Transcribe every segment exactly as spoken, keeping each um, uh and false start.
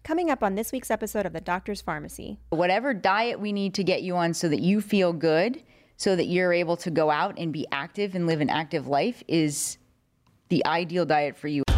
Coming up on this week's episode of The Doctor's Pharmacy. Whatever diet we need to get you on so that you feel good, so that you're able to go out and be active and live an active life is the ideal diet for you.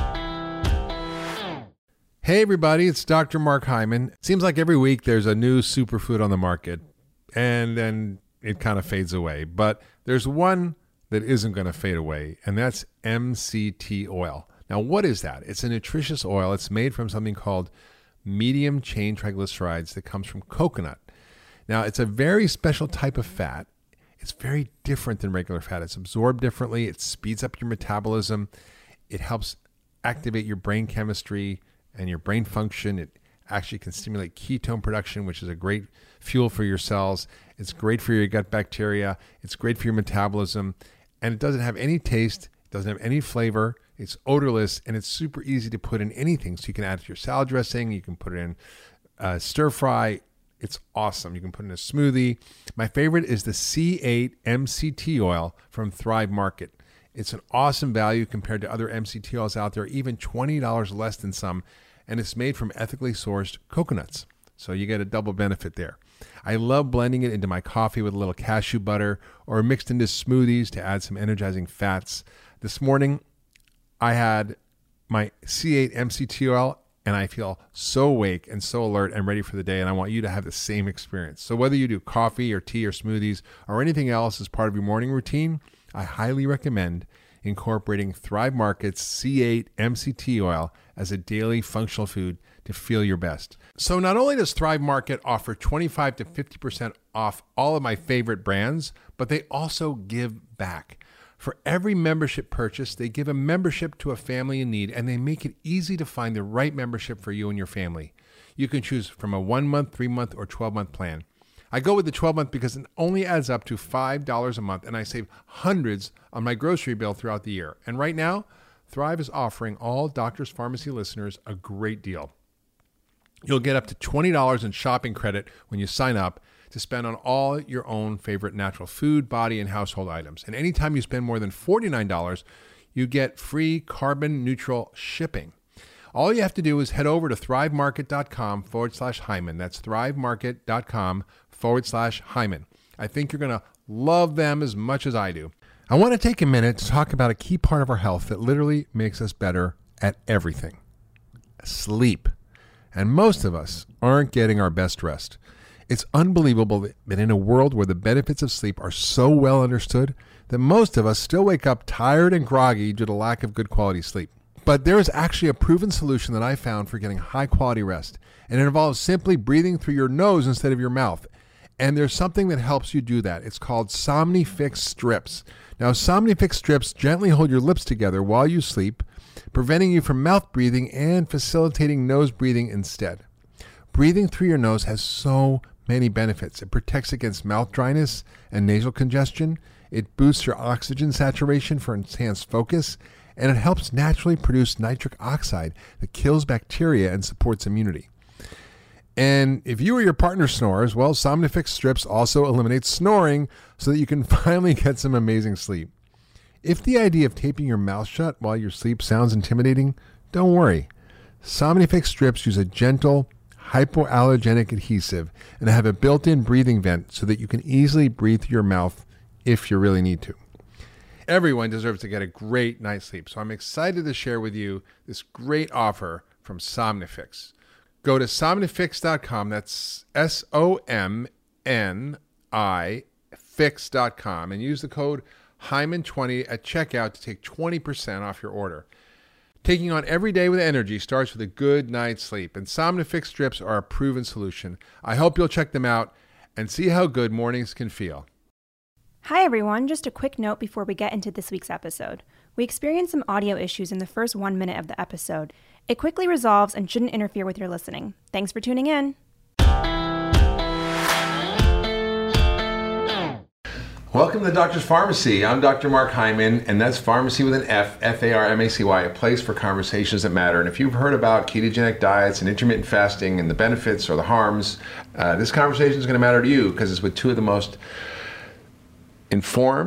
Hey everybody, it's Doctor Mark Hyman. Seems like every week there's a new superfood on the market and then it kind of fades away. But there's one that isn't going to fade away, and that's M C T oil. Now, what is that? It's a nutritious oil. It's made from something called medium chain triglycerides that comes from coconut. Now, it's a very special type of fat. It's very different than regular fat. It's absorbed differently. It speeds up your metabolism. It helps activate your brain chemistry and your brain function. It actually can stimulate ketone production, which is a great fuel for your cells. It's great for your gut bacteria. It's great for your metabolism. And it doesn't have any taste. It doesn't have any flavor. It's odorless, and it's super easy to put in anything. So you can add it to your salad dressing. You can put it in uh, stir fry. It's awesome. You can put it in a smoothie. My favorite is the C eight M C T oil from Thrive Market. It's an awesome value compared to other M C T oils out there, even twenty dollars less than some, and it's made from ethically sourced coconuts. So you get a double benefit there. I love blending it into my coffee with a little cashew butter or mixed into smoothies to add some energizing fats. This morning, I had my C eight M C T oil, and I feel so awake and so alert and ready for the day, and I want you to have the same experience. So whether you do coffee or tea or smoothies or anything else as part of your morning routine, I highly recommend incorporating Thrive Market's C eight M C T oil as a daily functional food to feel your best. So not only does Thrive Market offer twenty-five to fifty percent off all of my favorite brands, but they also give back. For every membership purchase, they give a membership to a family in need, and they make it easy to find the right membership for you and your family. You can choose from a one-month, three-month, or twelve-month plan. I go with the twelve-month because it only adds up to five dollars a month, and I save hundreds on my grocery bill throughout the year. And right now, Thrive is offering all Doctor's Pharmacy listeners a great deal. You'll get up to twenty dollars in shopping credit when you sign up to spend on all your own favorite natural food, body, and household items. And anytime you spend more than forty-nine dollars, you get free carbon neutral shipping. All you have to do is head over to thrivemarket.com forward slash Hyman. That's thrivemarket.com forward slash Hyman. I think you're going to love them as much as I do. I want to take a minute to talk about a key part of our health that literally makes us better at everything: sleep. And most of us aren't getting our best rest. It's unbelievable that in a world where the benefits of sleep are so well understood, that most of us still wake up tired and groggy due to lack of good quality sleep. But there is actually a proven solution that I found for getting high quality rest, and it involves simply breathing through your nose instead of your mouth. And there's something that helps you do that. It's called Somnifix Strips. Now, Somnifix Strips gently hold your lips together while you sleep, preventing you from mouth breathing and facilitating nose breathing instead. Breathing through your nose has so many benefits. It protects against mouth dryness and nasal congestion. It boosts your oxygen saturation for enhanced focus, and it helps naturally produce nitric oxide that kills bacteria and supports immunity. And if you or your partner snores, well, Somnifix Strips also eliminates snoring so that you can finally get some amazing sleep. If the idea of taping your mouth shut while you sleep sounds intimidating, don't worry. Somnifix Strips use a gentle, hypoallergenic adhesive and have a built-in breathing vent so that you can easily breathe through your mouth if you really need to. Everyone deserves to get a great night's sleep, so I'm excited to share with you this great offer from Somnifix. Go to somnifix dot com, that's S O M N I fix dot com, and use the code Hyman twenty at checkout to take twenty percent off your order. Taking on every day with energy starts with a good night's sleep, and Somnifix Strips are a proven solution. I hope you'll check them out and see how good mornings can feel. Hi everyone, just a quick note before we get into this week's episode. We experienced some audio issues in the first one minute of the episode. It quickly resolves and shouldn't interfere with your listening. Thanks for tuning in. Welcome to the Doctor's Pharmacy. I'm Doctor Mark Hyman, and that's pharmacy with an F, F A R M A C Y, a place for conversations that matter. And if you've heard about ketogenic diets and intermittent fasting and the benefits or the harms, uh, this conversation is going to matter to you because it's with two of the most informed,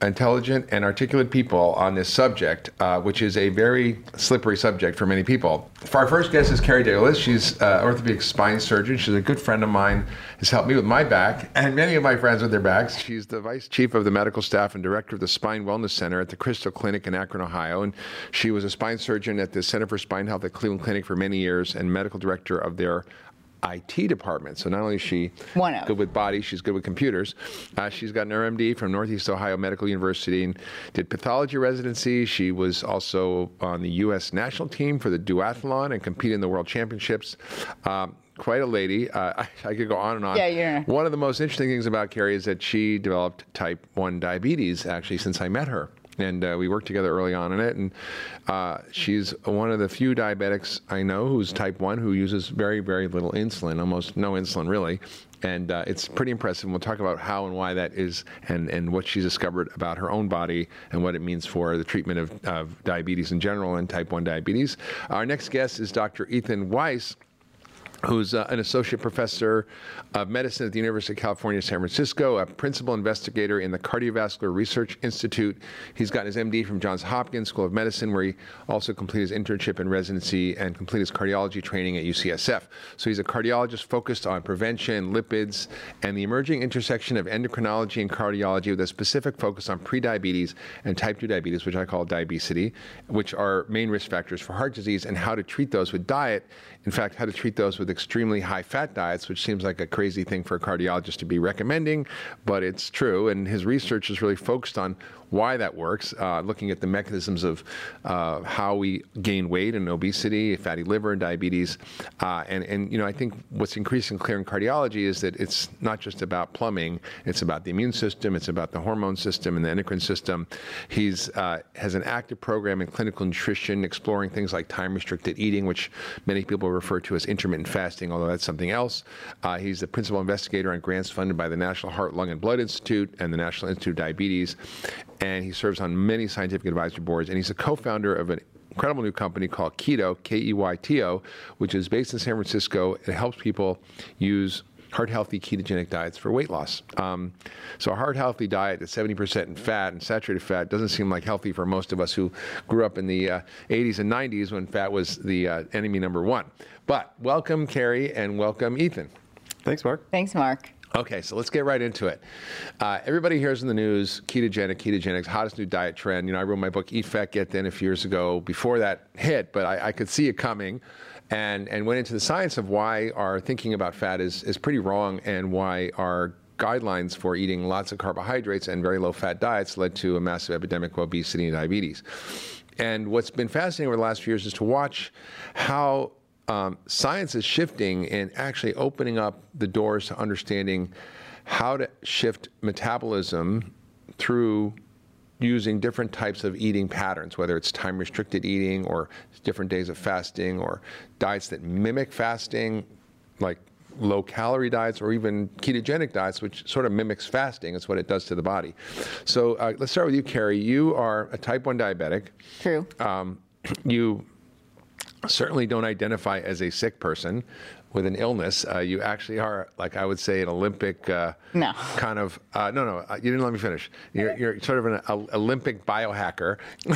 intelligent and articulate people on this subject, uh, which is a very slippery subject for many people. For our first guest is Carrie Dalis. She's an orthopedic spine surgeon. She's a good friend of mine, has helped me with my back and many of my friends with their backs. She's the vice chief of the medical staff and director of the Spine Wellness Center at the Crystal Clinic in Akron, Ohio. And she was a spine surgeon at the Center for Spine Health at Cleveland Clinic for many years and medical director of their I T department. So not only is she One of. good with bodies, she's good with computers. Uh, she's got an R M D from Northeast Ohio Medical University and did pathology residency. She was also on the U S national team for the duathlon and competed in the World Championships. Um, quite a lady. Uh, I, I could go on and on. Yeah, you're... One of the most interesting things about Carrie is that she developed type one diabetes, actually, since I met her. And uh, we worked together early on in it. And uh, she's one of the few diabetics I know who's type one, who uses very, very little insulin, almost no insulin, really. And uh, it's pretty impressive. And we'll talk about how and why that is and, and what she's discovered about her own body and what it means for the treatment of, of diabetes in general and type one diabetes. Our next guest is Doctor Ethan Weiss, who's uh, an associate professor of medicine at the University of California, San Francisco, a principal investigator in the Cardiovascular Research Institute. He's gotten his M D from Johns Hopkins School of Medicine, where he also completed his internship and residency and completed his cardiology training at U C S F. So he's a cardiologist focused on prevention, lipids, and the emerging intersection of endocrinology and cardiology with a specific focus on prediabetes and type two diabetes, which I call diabesity, which are main risk factors for heart disease, and how to treat those with diet. In fact, how to treat those with extremely high-fat diets, which seems like a crazy thing for a cardiologist to be recommending, but it's true. And his research is really focused on why that works, uh, looking at the mechanisms of uh, how we gain weight and obesity, fatty liver, and diabetes. Uh, and, and, you know, I think what's increasingly clear in cardiology is that it's not just about plumbing. It's about the immune system. It's about the hormone system and the endocrine system. He's uh, has an active program in clinical nutrition, exploring things like time-restricted eating, which many people refer to as intermittent fasting, although that's something else. Uh, he's the principal investigator on grants funded by the National Heart, Lung, and Blood Institute and the National Institute of Diabetes. And he serves on many scientific advisory boards. And he's a co-founder of an incredible new company called Keyto, K E Y T O, which is based in San Francisco. It helps people use heart-healthy ketogenic diets for weight loss. Um, so a heart-healthy diet that's seventy percent in fat and saturated fat doesn't seem like healthy for most of us who grew up in the uh, eighties and nineties when fat was the uh, enemy number one. But welcome, Carrie, and welcome, Ethan. Thanks, Mark. Thanks, Mark. Okay, so let's get right into it. Uh, everybody hears in the news, ketogenic, ketogenics, hottest new diet trend. You know, I wrote my book, Eat Fat, Get Thin, a few years ago before that hit, but I, I could see it coming and, and went into the science of why our thinking about fat is, is pretty wrong and why our guidelines for eating lots of carbohydrates and very low-fat diets led to a massive epidemic of obesity and diabetes. And what's been fascinating over the last few years is to watch how Um, science is shifting and actually opening up the doors to understanding how to shift metabolism through using different types of eating patterns, whether it's time-restricted eating or different days of fasting or diets that mimic fasting, like low-calorie diets or even ketogenic diets, which sort of mimics fasting. It's what it does to the body. So uh, let's start with you, Carrie. You are a type one diabetic. True. Um, you certainly don't identify as a sick person with an illness. Uh, you actually are, like I would say, an Olympic uh, no. kind of, uh, no, no, uh, you didn't let me finish. You're, you're sort of an a, Olympic biohacker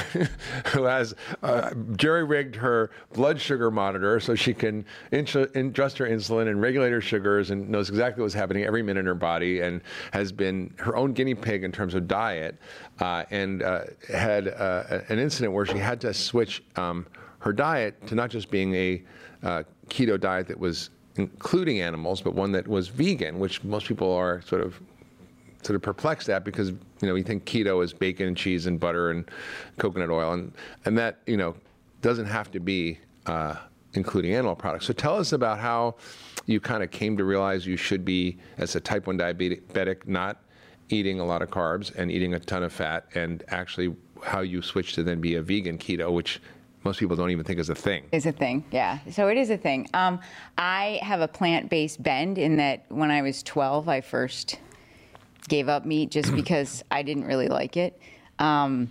who has uh, jury-rigged her blood sugar monitor so she can insu- adjust her insulin and regulate her sugars and knows exactly what's happening every minute in her body and has been her own guinea pig in terms of diet uh, and uh, had uh, an incident where she had to switch um, her diet to not just being a uh, keto diet that was including animals, but one that was vegan, which most people are sort of sort of perplexed at because, you know, we think keto is bacon and cheese and butter and coconut oil, and and that, you know, doesn't have to be uh, including animal products. So tell us about how you kind of came to realize you should be, as a type one diabetic, not eating a lot of carbs and eating a ton of fat, and actually how you switched to then be a vegan keto, which most people don't even think is a thing. Is a thing, yeah. So it is a thing. Um, I have a plant-based bend in that when I was twelve, I first gave up meat just because I didn't really like it. Um,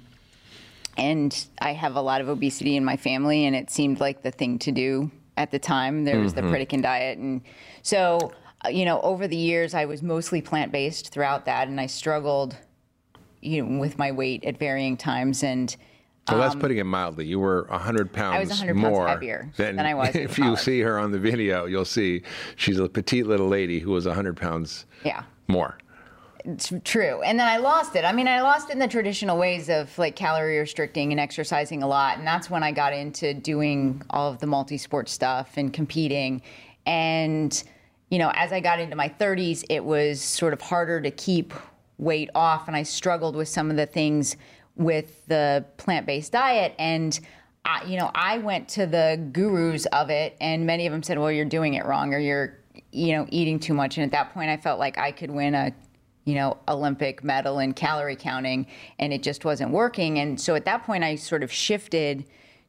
and I have a lot of obesity in my family, and it seemed like the thing to do at the time. There was mm-hmm. the Pritikin diet. And so, you know, over the years, I was mostly plant-based throughout that, and I struggled you know, with my weight at varying times. And So that's putting it mildly. You were one hundred pounds I was one hundred pounds more heavier than, than I was in if you college. see her on the video, you'll see she's a petite little lady who was one hundred pounds Yeah. more. It's true. And then I lost it. I mean, I lost it in the traditional ways of like calorie restricting and exercising a lot. And that's when I got into doing all of the multi-sport stuff and competing. And, you know, as I got into my thirties, it was sort of harder to keep weight off. And I struggled with some of the things with the plant-based diet. And, I, you know, I went to the gurus of it, and many of them said, well, you're doing it wrong, or you're, you know, eating too much. And at that point, I felt like I could win a you know, Olympic medal in calorie counting, and it just wasn't working. And so at that point, I sort of shifted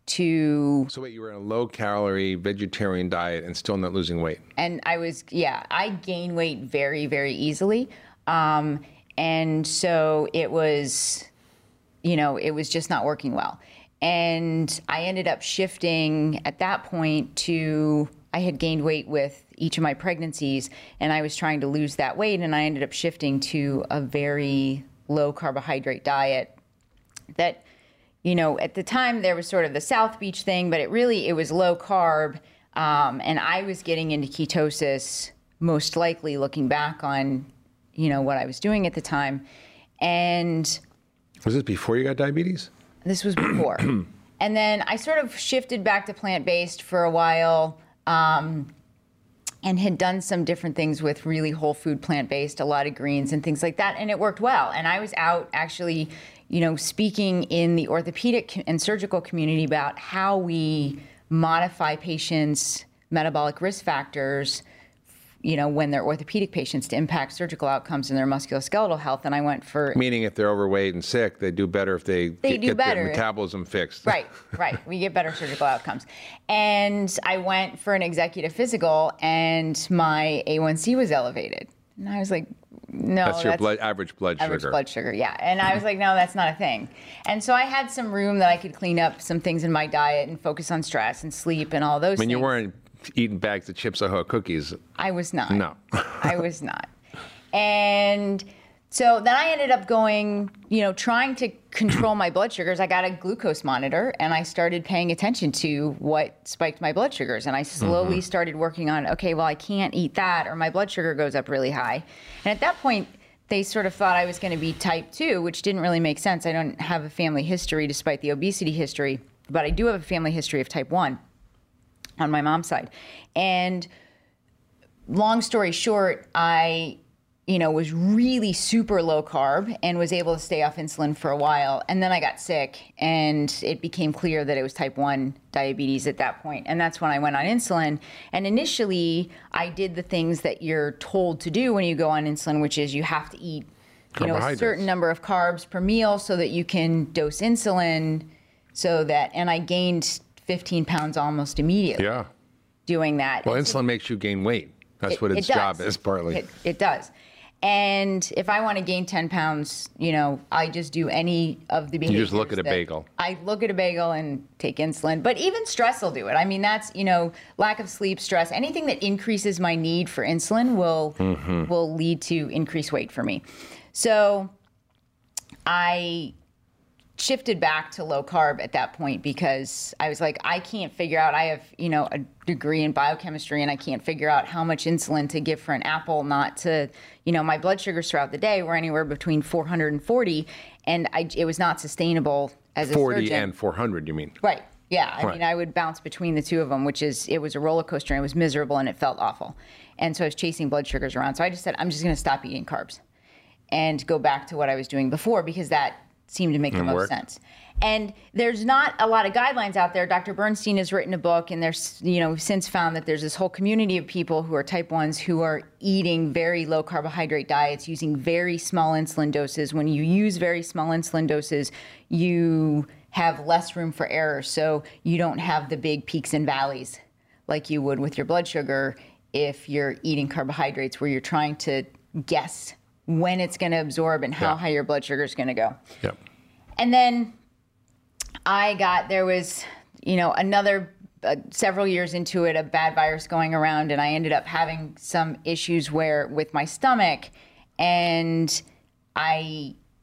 to. So wait, you were in a low calorie vegetarian diet and still not losing weight. And I was, yeah, I gain weight very, very easily. Um, and so it was, you know, it was just not working well. And I ended up shifting at that point to, I had gained weight with each of my pregnancies, and I was trying to lose that weight, and I ended up shifting to a very low carbohydrate diet that, you know, at the time there was sort of the South Beach thing, but it really, it was low carb. Um, and I was getting into ketosis, most likely looking back on, you know, what I was doing at the time. And Was this before you got diabetes? this was before. And then I sort of shifted back to plant-based for a while. Um, and had done some different things with really whole food plant-based, a lot of greens and things like that, and it worked well. And I was out actually, you know, speaking in the orthopedic and surgical community about how we modify patients' metabolic risk factors, you know, when they're orthopedic patients to impact surgical outcomes and their musculoskeletal health. And I went for... Meaning if they're overweight and sick, they do better if they, They get, do get better. their metabolism fixed. Right, right. We get better surgical outcomes. And I went for an executive physical, and my A one C was elevated. And I was like, no, That's your that's blood, average blood average sugar. blood sugar, yeah. And I was like, no, that's not a thing. And so I had some room that I could clean up some things in my diet and focus on stress and sleep and all those I mean, things. you weren't eating bags of Chips Ahoy cookies. I was not. No. I was not. And so then I ended up going, you know, trying to control my blood sugars. I got a glucose monitor, and I started paying attention to what spiked my blood sugars. And I slowly mm-hmm. started working on, okay, well, I can't eat that, or my blood sugar goes up really high. And at that point, they sort of thought I was going to be type two, which didn't really make sense. I don't have a family history despite the obesity history, but I do have a family history of type one on my mom's side. And long story short, I, you know, was really super low carb and was able to stay off insulin for a while. And then I got sick, and it became clear that it was type one diabetes at that point. And that's when I went on insulin. And initially, I did the things that you're told to do when you go on insulin, which is you have to eat, you know, a certain number of carbs per meal so that you can dose insulin, so that, and I gained fifteen pounds almost immediately Yeah. doing that. Well, And insulin so- makes you gain weight. That's It- what it its job does. is, partly. It, it does. And if I want to gain ten pounds, you know, I just do any of the behaviors. just look at a that- bagel. I look at a bagel and take insulin. But even stress will do it. I mean, that's, you know, lack of sleep, stress, anything that increases my need for insulin will Mm-hmm. will lead to increased weight for me. So I shifted back to low carb at that point because I was like, I can't figure out, I have, you know, a degree in biochemistry, and I can't figure out how much insulin to give for an apple, not to, you know, my blood sugars throughout the day were anywhere between four hundred and forty, and I, it was not sustainable as a forty surgeon. and four hundred, you mean? Right. Yeah. I Right. mean, I would bounce between the two of them, which is, it was a roller coaster, and it was miserable, and it felt awful. And so I was chasing blood sugars around. So I just said, I'm just going to stop eating carbs and go back to what I was doing before, because that seemed to make the And most work. sense. And there's not a lot of guidelines out there. Doctor Bernstein has written a book, and there's, you know, we've since found that there's this whole community of people who are type ones who are eating very low carbohydrate diets, using very small insulin doses. When you use very small insulin doses, you have less room for error. So you don't have the big peaks and valleys like you would with your blood sugar if you're eating carbohydrates, where you're trying to guess when it's going to absorb and how Yeah. high your blood sugar is going to go. Yep. And then I got, there was, you know, another, uh, several years into it, a bad virus going around, and I ended up having some issues where, with my stomach, and I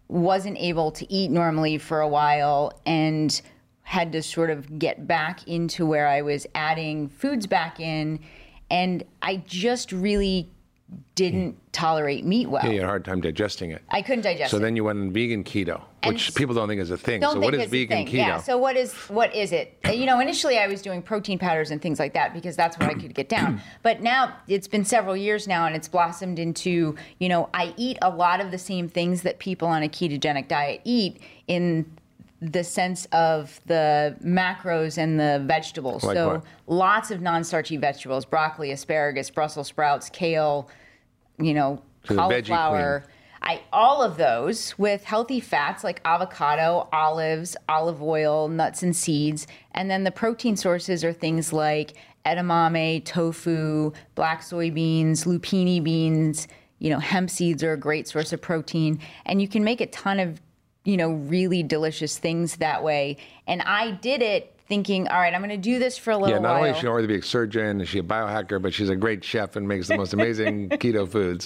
wasn't able to eat normally for a while and had to sort of get back into where I was adding foods back in. And I just really didn't tolerate meat well. Yeah, you had a hard time digesting it. I couldn't digest So it. then you went on vegan keto, which And people don't think is a thing. Don't So think what is it's a vegan thing. keto? Yeah. So what is what is it? Uh, You know, initially I was doing protein powders and things like that because that's what I could get down. But now it's been several years now, and it's blossomed into, you know, I eat a lot of the same things that people on a ketogenic diet eat in the sense of the macros and the vegetables. Like so what? lots of non-starchy vegetables: broccoli, asparagus, Brussels sprouts, kale, you know, So the veggie cauliflower. queen. I all of those with healthy fats like avocado, olives, olive oil, nuts and seeds, and then the protein sources are things like edamame, tofu, black soybeans, lupini beans. You know, hemp seeds are a great source of protein, and you can make a ton of, you know, really delicious things that way. And I did it thinking, all right, I'm going to do this for a little Yeah, not while. only is she already a big surgeon, is she a biohacker, but she's a great chef and makes the most amazing keto foods.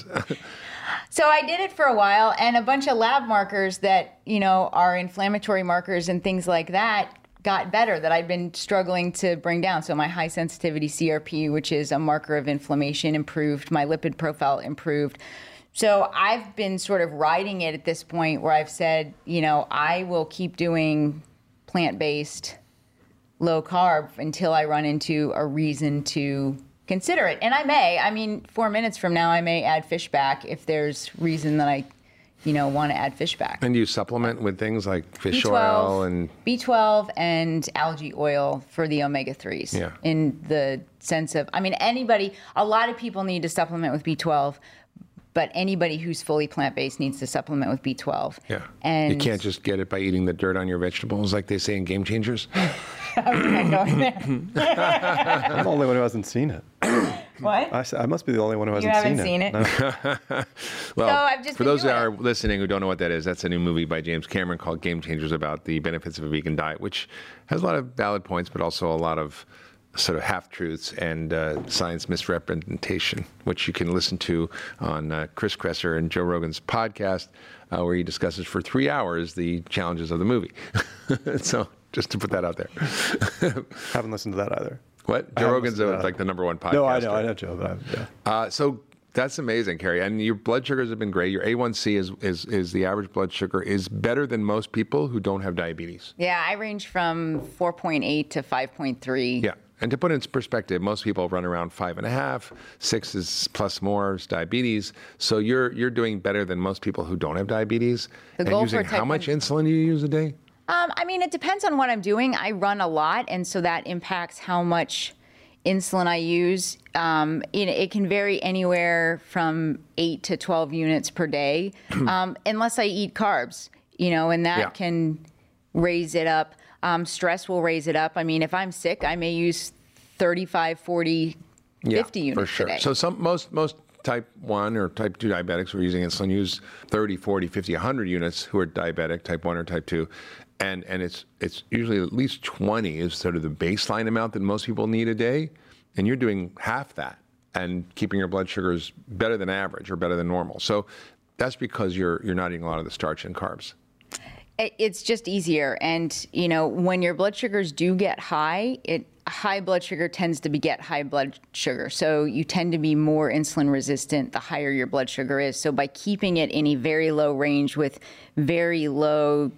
So I did it for a while, and a bunch of lab markers that, you know, are inflammatory markers and things like that got better that I'd been struggling to bring down. So my high sensitivity C R P, which is a marker of inflammation, improved. My lipid profile improved. So I've been sort of riding it at this point where I've said, you know, I will keep doing plant-based, low carb until I run into a reason to consider it. And I may, I mean, four minutes from now, I may add fish back if there's reason that I, you know, want to add fish back. And you supplement with things like fish B twelve, oil and B twelve and algae oil for the omega threes. Yeah. In the sense of, I mean, anybody, a lot of people need to supplement with B twelve, but anybody who's fully plant-based needs to supplement with B twelve. yeah. And You can't just get it by eating the dirt on your vegetables like they say in Game Changers. I'm going there. I'm the only one who hasn't seen it. What? I, s- I must be the only one who You hasn't haven't seen it. seen it? No. Well, So I've just for been those that doing are listening who don't know what that is, that's a new movie by James Cameron called Game Changers about the benefits of a vegan diet, which has a lot of valid points, but also a lot of sort of half-truths and uh, science misrepresentation, which you can listen to on uh, Chris Kresser and Joe Rogan's podcast, uh, where he discusses for three hours the challenges of the movie. So just to put that out there. Haven't listened to that either. What? I Joe haven't Rogan's listened to uh, that. like the number one podcast. No, I know, I know, Joe, but I, yeah. Uh, so that's amazing, Carrie. And your blood sugars have been great. Your A one C is, is, is the average blood sugar is better than most people who don't have diabetes. Yeah, I range from four point eight to five point three. Yeah. And to put it in perspective, most people run around five and a half, six is plus more is diabetes. So you're you're doing better than most people who don't have diabetes. The and goal using for how type much one insulin do you use a day? Um, I mean, it depends on what I'm doing. I run a lot, and so that impacts how much insulin I use. Um, it, it can vary anywhere from eight to twelve units per day, um, unless I eat carbs, you know, and that Yeah. can raise it up. Um, stress will raise it up. I mean, if I'm sick, I may use thirty-five, forty, fifty units for sure. a day. So some most most type one or type two diabetics who are using insulin use thirty, forty, fifty, one hundred units who are diabetic, type one or type two. And and it's it's usually at least twenty is sort of the baseline amount that most people need a day. And you're doing half that and keeping your blood sugars better than average or better than normal. So that's because you're you're not eating a lot of the starch and carbs. It- It's just easier. And, you know, when your blood sugars do get high, it high blood sugar tends to beget high blood sugar. So you tend to be more insulin resistant the higher your blood sugar is. So by keeping it in a very low range with very low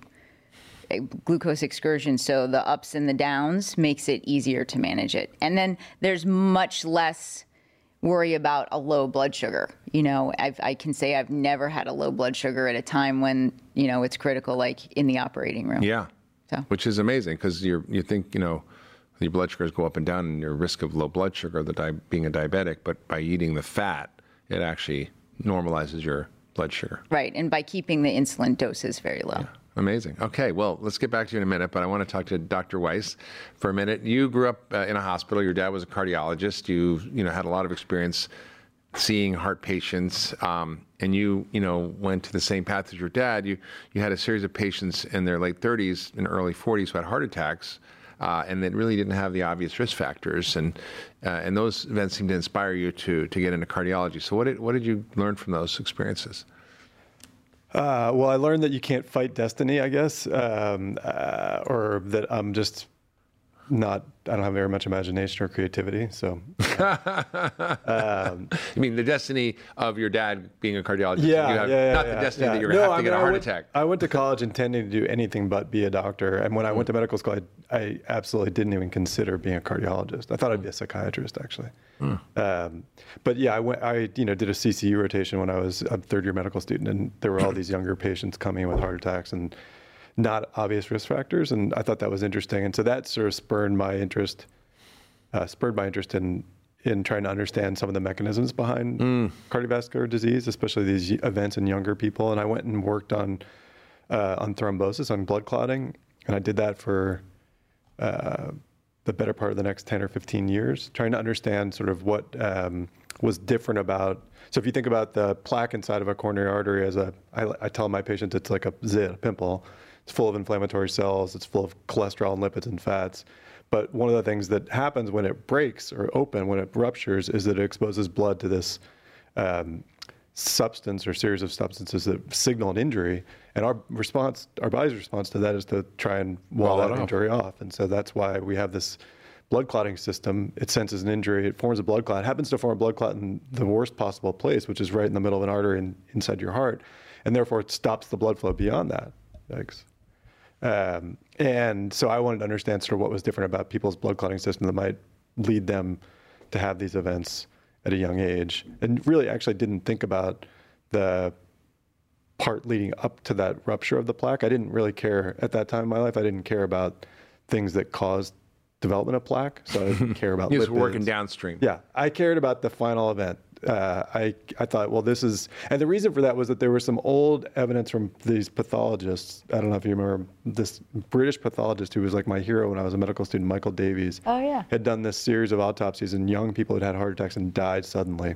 uh, glucose excursion, so the ups and the downs, makes it easier to manage it. And then there's much less worry about a low blood sugar. You know, I've, I can say I've never had a low blood sugar at a time when, you know, it's critical, like in the operating room. Yeah. So. Which is amazing because you you think, you know, your blood sugars go up and down and your risk of low blood sugar, the di- being a diabetic, but by eating the fat, it actually normalizes your blood sugar. Right, and by keeping the insulin doses very low. Amazing. Okay, well, let's get back to you in a minute, but I want to talk to Doctor Weiss for a minute. You grew up uh, in a hospital. Your dad was a cardiologist. You, you know, had a lot of experience seeing heart patients, um, and you, you know, went to the same path as your dad. You, you had a series of patients in their late thirties and early forties who had heart attacks, uh, and that really didn't have the obvious risk factors. And uh, and those events seemed to inspire you to to get into cardiology. So what did what did you learn from those experiences? Uh, well, I learned that you can't fight destiny, I guess, um, uh, or that I'm just not, I don't have very much imagination or creativity. So, um, I mean, the destiny of your dad being a cardiologist. Yeah, you have, yeah, yeah, not yeah, the destiny yeah. that you're no, going to have I to mean, get a I heart went, attack. I went to college intending to do anything but be a doctor. And when I went to medical school, I, I absolutely didn't even consider being a cardiologist. I thought I'd be a psychiatrist, actually. Mm. Um, but yeah, I went, I, you know, did a C C U rotation when I was a third year medical student, and there were all these younger patients coming in with heart attacks and not obvious risk factors. And I thought that was interesting. And so that sort of spurred my interest, uh, spurred my interest in, in trying to understand some of the mechanisms behind mm. cardiovascular disease, especially these events in younger people. And I went and worked on, uh, on thrombosis, on blood clotting. And I did that for, uh, the better part of the next ten or fifteen years, trying to understand sort of what um, was different about. So if you think about the plaque inside of a coronary artery as a, I, I tell my patients it's like a zit, a pimple. It's full of inflammatory cells. It's full of cholesterol and lipids and fats. But one of the things that happens when it breaks or open, when it ruptures, is that it exposes blood to this um, substance or series of substances that signal an injury. And our response, our body's response to that is to try and wall that injury off. And so that's why we have this blood clotting system. It senses an injury, it forms a blood clot, it happens to form a blood clot in the worst possible place, which is right in the middle of an artery in, inside your heart. And therefore it stops the blood flow beyond that. Thanks. Um, and so I wanted to understand sort of what was different about people's blood clotting system that might lead them to have these events at a young age. And really actually didn't think about the part leading up to that rupture of the plaque. I didn't really care at that time in my life. I didn't care about things that caused development of plaque. So I didn't care about He was lipids. working downstream. Yeah. I cared about the final event. Uh, I, I thought, well, this is, and the reason for that was that there was some old evidence from these pathologists. I don't know if you remember this British pathologist who was like my hero when I was a medical student, Michael Davies. Oh, yeah. Had done this series of autopsies in young people who'd had heart attacks and died suddenly.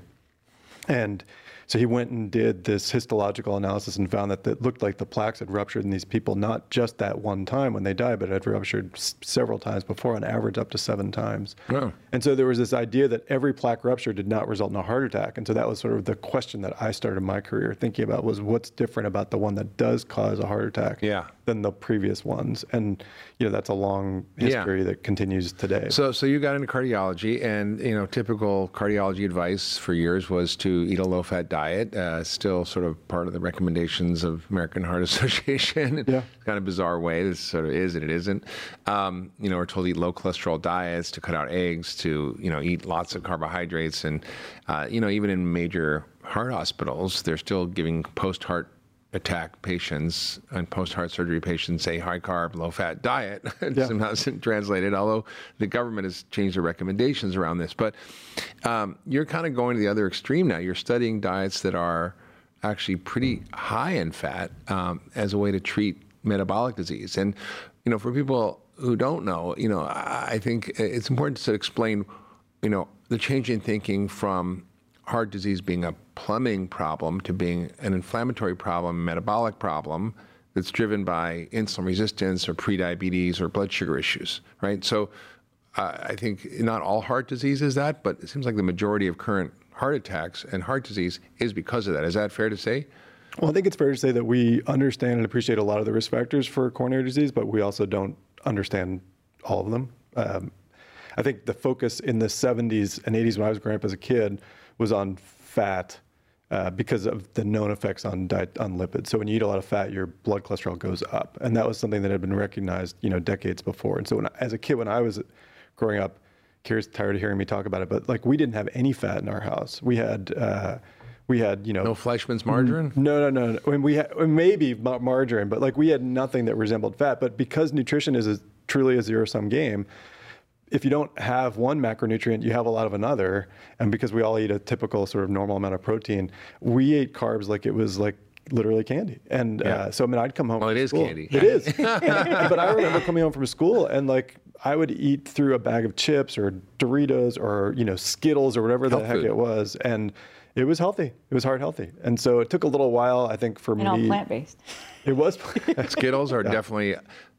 And so he went and did this histological analysis and found that it looked like the plaques had ruptured in these people, not just that one time when they died, but it had ruptured s- several times before, on average up to seven times. Oh. And so there was this idea that every plaque rupture did not result in a heart attack. And so that was sort of the question that I started my career thinking about, was what's different about the one that does cause a heart attack yeah. than the previous ones. And, you know, that's a long history yeah. that continues today. So so you got into cardiology, and, you know, typical cardiology advice for years was to eat a low-fat diet, uh, still sort of part of the recommendations of American Heart Association. Yeah. Kind of bizarre way. This sort of is and it isn't. Um, you know, we're told to eat low-cholesterol diets, to cut out eggs, to, you know, eat lots of carbohydrates. And, uh, you know, even in major heart hospitals, they're still giving post-heart attack patients and post-heart surgery patients a high-carb, low-fat diet. It Yeah. somehow isn't translated, although the government has changed their recommendations around this. But um, you're kind of going to the other extreme now. You're studying diets that are actually pretty high in fat um, as a way to treat metabolic disease. And, you know, for people who don't know, you know, I think it's important to explain, you know, the change in thinking from heart disease being a plumbing problem to being an inflammatory problem, metabolic problem that's driven by insulin resistance or prediabetes or blood sugar issues, right? So uh, I think not all heart disease is that, but it seems like the majority of current heart attacks and heart disease is because of that. Is that fair to say? Well, I think it's fair to say that we understand and appreciate a lot of the risk factors for coronary disease, but we also don't understand all of them. Um, I think the focus in the seventies and eighties when I was growing up as a kid was on fat uh, because of the known effects on diet, on lipids. So when you eat a lot of fat, your blood cholesterol goes up. And that was something that had been recognized, you know, decades before. And so when, as a kid, when I was growing up, Kira's tired of hearing me talk about it, but like we didn't have any fat in our house. We had, uh, we had, you know. No Fleischmann's margarine? No, no, no. no. I mean, we had, maybe margarine, but like we had nothing that resembled fat. But because nutrition is a, truly a zero-sum game, if you don't have one macronutrient, you have a lot of another. And because we all eat a typical sort of normal amount of protein, we ate carbs like it was like literally candy. And Yeah. uh, so, I mean, I'd come home Well, from it is school. candy. It is. And- but I remember coming home from school and like I would eat through a bag of chips or Doritos or, you know, Skittles or whatever the Health heck food. it was. And it was healthy. It was heart healthy. And so it took a little while, I think, for And me. all plant-based. It was. Skittles are definitely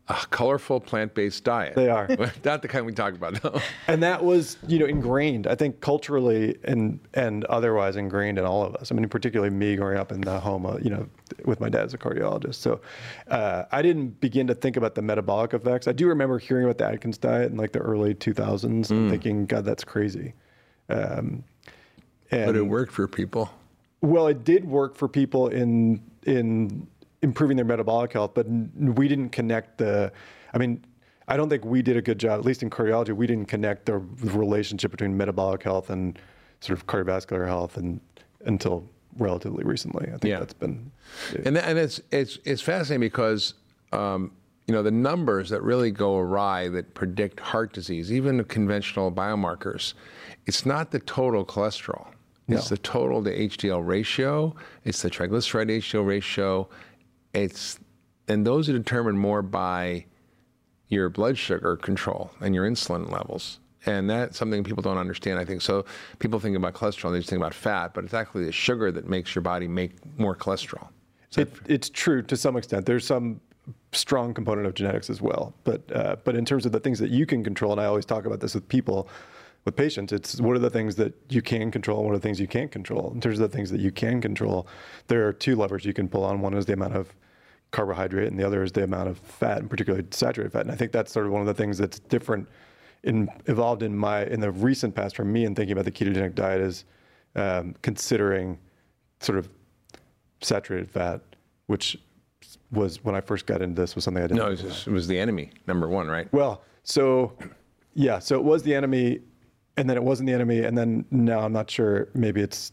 a colorful plant-based diet. They are. Not the kind we talk about, though. And that was, you know, ingrained, I think, culturally and and otherwise ingrained in all of us. I mean, particularly me growing up in the home, uh, you know, with my dad as a cardiologist. So uh, I didn't begin to think about the metabolic effects. I do remember hearing about the Atkins diet in like the early two thousands and thinking, God, that's crazy. Um, and, But it worked for people. Well, it did work for people in in improving their metabolic health, but n- we didn't connect the, I mean, I don't think we did a good job, at least in cardiology, we didn't connect the relationship between metabolic health and sort of cardiovascular health and until relatively recently. I think Yeah. that's been. And, and it's, it's, it's fascinating because, um, you know, the numbers that really go awry that predict heart disease, even the conventional biomarkers, it's not the total cholesterol. It's No. the total to H D L ratio. It's the triglyceride H D L ratio. It's, and those are determined more by your blood sugar control and your insulin levels. And that's something people don't understand, I think. So people think about cholesterol, they just think about fat, but it's actually the sugar that makes your body make more cholesterol. So It, it's true to some extent. There's some strong component of genetics as well. But uh, but in terms of the things that you can control, and I always talk about this with people, with patients, it's what are the things that you can control and what are the things you can't control. In terms of the things that you can control, there are two levers you can pull on. One is the amount of carbohydrate and the other is the amount of fat, and particularly saturated fat. And I think that's sort of one of the things that's different in evolved in my in the recent past from me in thinking about the ketogenic diet is um, considering sort of saturated fat, which was when I first got into this was something I didn't. no, it was, just- it was the enemy, number one, right? Well, so yeah, so it was the enemy, and then it wasn't the enemy, and then now I'm not sure. Maybe it's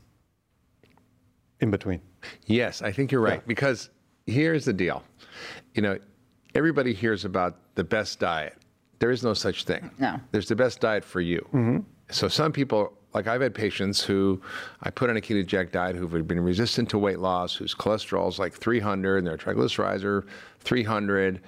in between. Yes, I think you're right. Yeah. Because here's the deal. You know, everybody hears about the best diet. There is no such thing. No. There's the best diet for you. Mm-hmm. So some people, like I've had patients who I put on a ketogenic diet who've been resistant to weight loss, whose cholesterol is like three hundred and their triglycerides are three hundred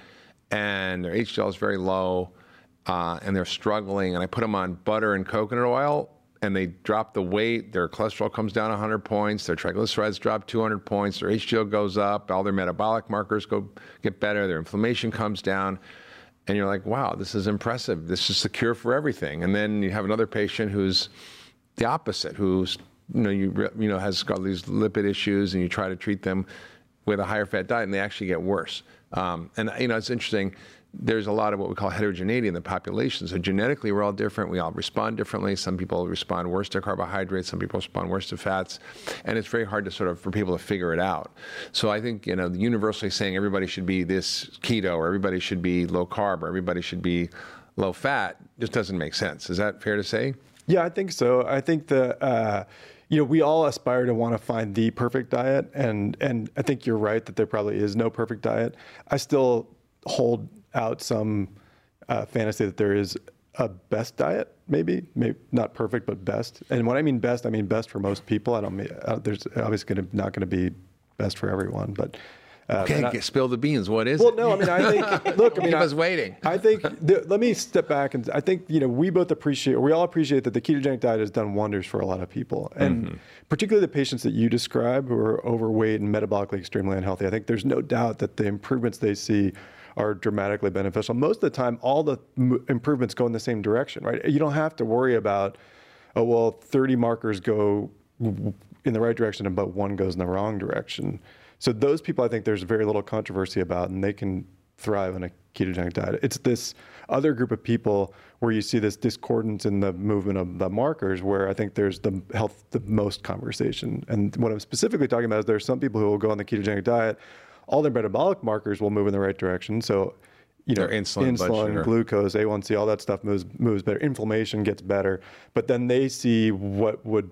and their H D L is very low uh, and they're struggling. And I put them on butter and coconut oil and they drop the weight, their cholesterol comes down one hundred points, their triglycerides drop two hundred points, their H D L goes up, all their metabolic markers go get better, their inflammation comes down. And you're like, wow, this is impressive. This is the cure for everything. And then you have another patient who's the opposite, who's, you know, you, you know, has got these lipid issues and you try to treat them with a higher fat diet and they actually get worse. Um, and, you know, it's interesting. There's a lot of what we call heterogeneity in the population. So genetically, we're all different. We all respond differently. Some people respond worse to carbohydrates. Some people respond worse to fats. And it's very hard to sort of, for people to figure it out. So I think, you know, universally saying everybody should be this keto or everybody should be low carb or everybody should be low fat just doesn't make sense. Is that fair to say? Yeah, I think so. I think the, uh, you know, we all aspire to want to find the perfect diet. And, and I think you're right that there probably is no perfect diet. I still hold out some uh, fantasy that there is a best diet, maybe, maybe not perfect, but best. And when I mean best, I mean best for most people. I don't mean, uh, there's obviously gonna, not going to be best for everyone, but. Uh, Okay, I, spill the beans. What is well, it? no, I mean, I think, look, I mean, Keep I, us waiting. I think, the, let me step back and I think, you know, we both appreciate, we all appreciate that the ketogenic diet has done wonders for a lot of people. And mm-hmm. particularly the patients that you describe who are overweight and metabolically extremely unhealthy. I think there's no doubt that the improvements they see are dramatically beneficial. Most of the time, all the m- improvements go in the same direction, right? You don't have to worry about, oh, well, thirty markers go in the right direction and but one goes in the wrong direction. So those people, I think there's very little controversy about, and they can thrive on a ketogenic diet. It's this other group of people where you see this discordance in the movement of the markers where I think there's the health, the most conversation. And what I'm specifically talking about is there's some people who will go on the ketogenic diet, all their metabolic markers will move in the right direction. So, you know, Their insulin, blood insulin, sugar. glucose, A one C, all that stuff moves moves better. Inflammation gets better. But then they see what would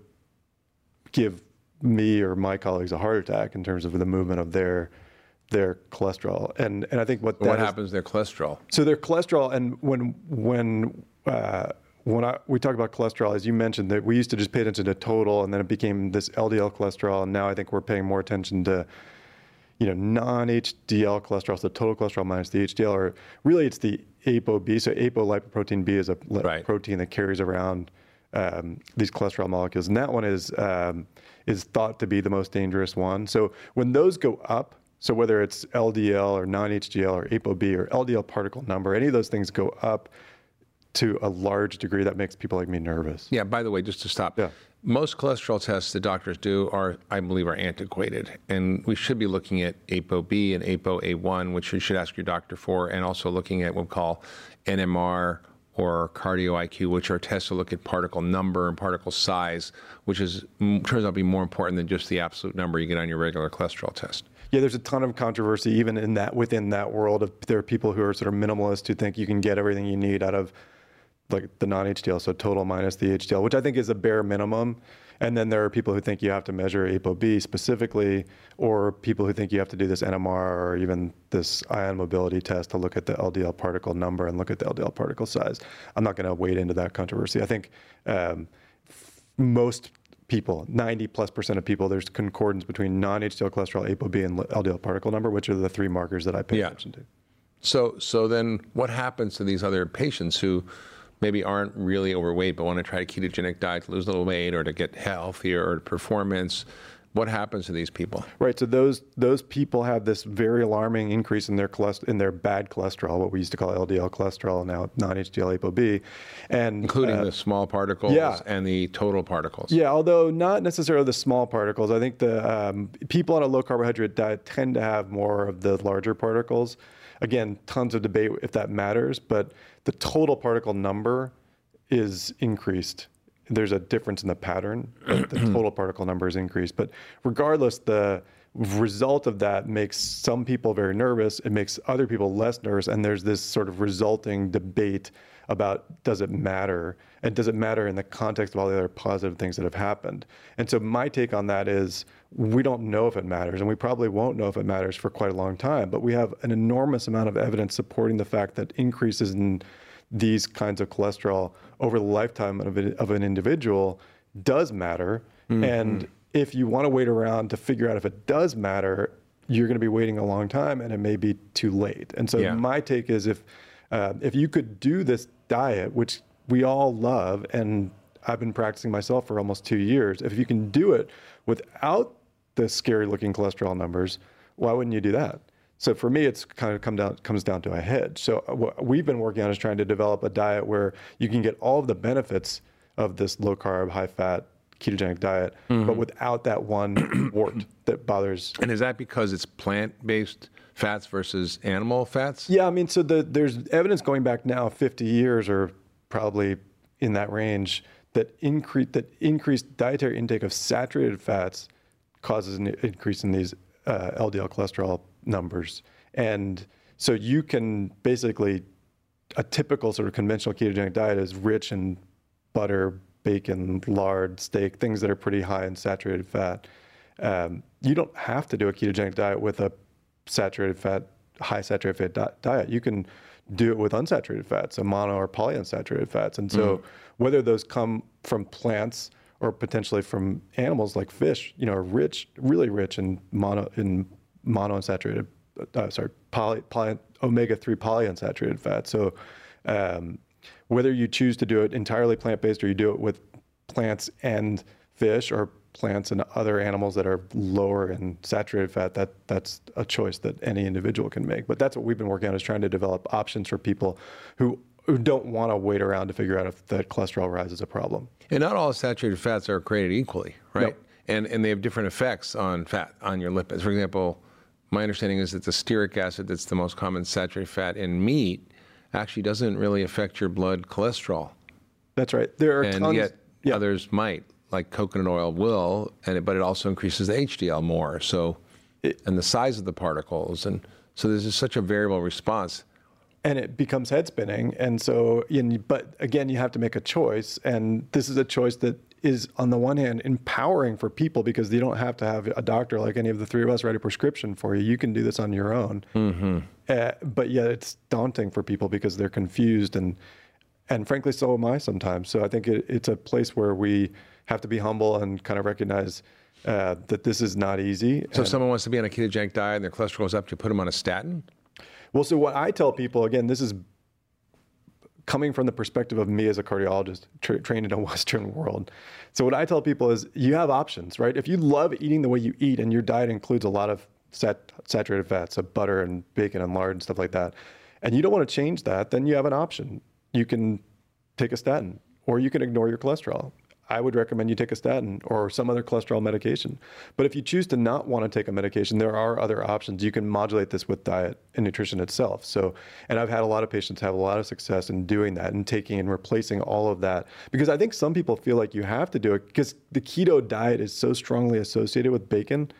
give me or my colleagues a heart attack in terms of the movement of their their cholesterol. And and I think what that What is- happens to their cholesterol? so their cholesterol, and when when uh, when I, we talk about cholesterol, as you mentioned, that we used to just pay attention to total, and then it became this L D L cholesterol, and now I think we're paying more attention to, you know, non-H D L cholesterol, so total cholesterol minus the H D L, or really it's the ApoB. So apolipoprotein B is a li- Right. protein that carries around um, these cholesterol molecules, and that one is um, is thought to be the most dangerous one. So when those go up, So whether it's L D L or non-H D L or ApoB or L D L particle number, any of those things go up to a large degree that makes people like me nervous. Yeah, by the way, just to stop, Yeah. most cholesterol tests that doctors do are, I believe, are antiquated. And we should be looking at ApoB and A P O A one, which you should ask your doctor for, and also looking at what we call N M R or cardio I Q, which are tests to look at particle number and particle size, which is turns out to be more important than just the absolute number you get on your regular cholesterol test. Yeah, there's a ton of controversy even in that within that world. Of, there are people who are sort of minimalist who think you can get everything you need out of like the non-H D L, so total minus the H D L, which I think is a bare minimum. And then there are people who think you have to measure ApoB specifically, or people who think you have to do this N M R or even this ion mobility test to look at the L D L particle number and look at the L D L particle size. I'm not going to wade into that controversy. I think um, most people, ninety plus percent of people, there's concordance between non-H D L cholesterol, ApoB, and L D L particle number, which are the three markers that I pay Yeah. attention to. So, so then what happens to these other patients who maybe aren't really overweight but want to try a ketogenic diet to lose a little weight or to get healthier or performance? What happens to these people? Right. So those those people have this very alarming increase in their cholest- in their bad cholesterol, what we used to call L D L cholesterol, now non-H D L ApoB, and Including uh, the small particles yeah. and the total particles. Yeah, although not necessarily the small particles. I think the um, people on a low carbohydrate diet tend to have more of the larger particles. Again, tons of debate if that matters, but the total particle number is increased. There's a difference in the pattern, but the total particle number is increased. But regardless, the result of that makes some people very nervous. It makes other people less nervous. And there's this sort of resulting debate about, does it matter? And does it matter in the context of all the other positive things that have happened? And so my take on that is, we don't know if it matters, and we probably won't know if it matters for quite a long time. But we have an enormous amount of evidence supporting the fact that increases in these kinds of cholesterol over the lifetime of, a, of an individual does matter. Mm-hmm. And if you want to wait around to figure out if it does matter, you're going to be waiting a long time, and it may be too late. And so Yeah. my take is, if uh, if you could do this diet, which we all love, and I've been practicing myself for almost two years, if you can do it without the scary looking cholesterol numbers, why wouldn't you do that? So for me, it's kind of come down comes down to a hedge. So what we've been working on is trying to develop a diet where you can get all of the benefits of this low carb, high fat, ketogenic diet, mm-hmm. but without that one wart that bothers. And is that because it's plant-based fats versus animal fats? Yeah, I mean, so the, there's evidence going back now fifty years, or probably in that range, that increase that increased dietary intake of saturated fats causes an increase in these uh, L D L cholesterol numbers. And so you can basically, a typical sort of conventional ketogenic diet is rich in butter, bacon, lard, steak, things that are pretty high in saturated fat. Um, you don't have to do a ketogenic diet with a saturated fat, high saturated fat di- diet. You can do it with unsaturated fats, so mono or polyunsaturated fats. And so mm. whether those come from plants or potentially from animals like fish, you know, are rich, really rich in mono in monounsaturated, uh, sorry, poly, poly, omega three polyunsaturated fat. So um, whether you choose to do it entirely plant-based or you do it with plants and fish, or plants and other animals that are lower in saturated fat, that that's a choice that any individual can make. But that's what we've been working on, is trying to develop options for people who, who don't want to wait around to figure out if that cholesterol rise is a problem. And not all saturated fats are created equally, right? Nope. And and they have different effects on fat, on your lipids. For example, my understanding is that the stearic acid, that's the most common saturated fat in meat, actually doesn't really affect your blood cholesterol. That's right. There are and tons, yet yeah. others might, like coconut oil will, and it, but it also increases the H D L more. So, it, and the size of the particles, and so there's just such a variable response. And it becomes head spinning. And so, in, but again, you have to make a choice. And this is a choice that is, on the one hand, empowering for people, because you don't have to have a doctor like any of the three of us write a prescription for you. You can do this on your own. Mm-hmm. Uh, but yet it's daunting for people because they're confused. And, and frankly, so am I sometimes. So I think it, it's a place where we have to be humble and kind of recognize uh, that this is not easy. So and, if someone wants to be on a ketogenic diet and their cholesterol goes up, do you put them on a statin? Well, so what I tell people, again, this is coming from the perspective of me as a cardiologist tra- trained in a Western world. So what I tell people is, you have options, right? If you love eating the way you eat and your diet includes a lot of sat- saturated fats, so butter and bacon and lard and stuff like that, and you don't want to change that, then you have an option. You can take a statin, or you can ignore your cholesterol. I would recommend you take a statin or some other cholesterol medication. But if you choose to not want to take a medication, there are other options. You can modulate this with diet and nutrition itself. So, and I've had a lot of patients have a lot of success in doing that and taking and replacing all of that. Because I think some people feel like you have to do it because the keto diet is so strongly associated with bacon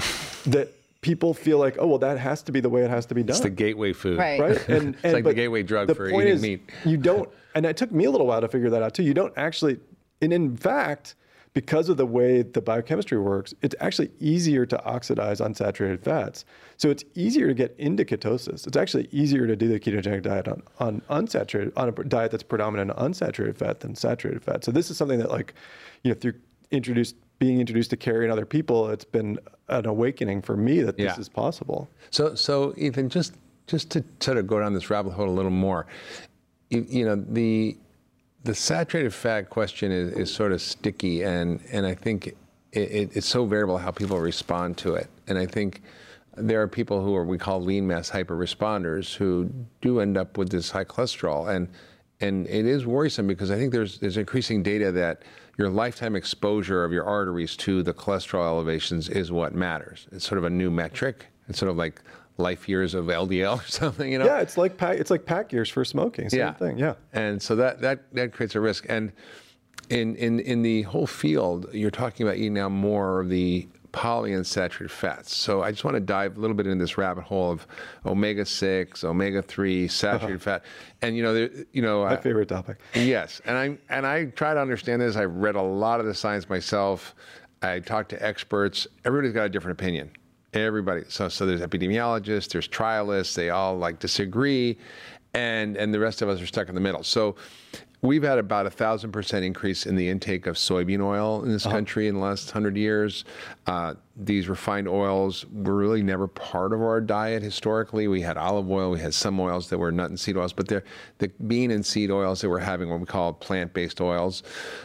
that people feel like, oh, well, that has to be the way it has to be done. It's the gateway food. Right. Right? And, It's and, like the but gateway drug the for point eating is, meat. You don't, and it took me a little while to figure that out too. You don't actually, and in fact, because of the way the biochemistry works, it's actually easier to oxidize unsaturated fats. So it's easier to get into ketosis. It's actually easier to do the ketogenic diet on, on unsaturated, on a diet that's predominant in unsaturated fat than saturated fat. So this is something that, like, you know, through introduced, being introduced to Carrie and other people, it's been an awakening for me that this Yeah. is possible. So, so Ethan, just just to sort of go down this rabbit hole a little more, you, you know, the the saturated fat question is, is sort of sticky, and and I think it, it, it's so variable how people respond to it. And I think there are people who are we call lean mass hyper responders who do end up with this high cholesterol, and and it is worrisome because I think there's there's increasing data that your lifetime exposure of your arteries to the cholesterol elevations is what matters. It's sort of a new metric. It's sort of like life years of L D L or something, you know? Yeah, it's like pack, it's like pack years for smoking. Same yeah. thing. Yeah. And so that, that, that creates a risk. And in, in, in the whole field, you're talking about eating now more of the polyunsaturated fats. So I just want to dive a little bit into this rabbit hole of omega six, omega three, saturated uh-huh. fat. And, you know, there, you know, my I, favorite topic. Yes. And I, and I try to understand this. I've read a lot of the science myself. I talk to experts. Everybody's got a different opinion. Everybody. So, so there's epidemiologists, there's trialists. They all like disagree. And, and the rest of us are stuck in the middle. So we've had about a thousand percent increase in the intake of soybean oil in this uh-huh. country in the last hundred years. Uh, these refined oils were really never part of our diet historically. We had olive oil, we had some oils that were nut and seed oils, but the bean and seed oils that we're having, what we call plant-based oils,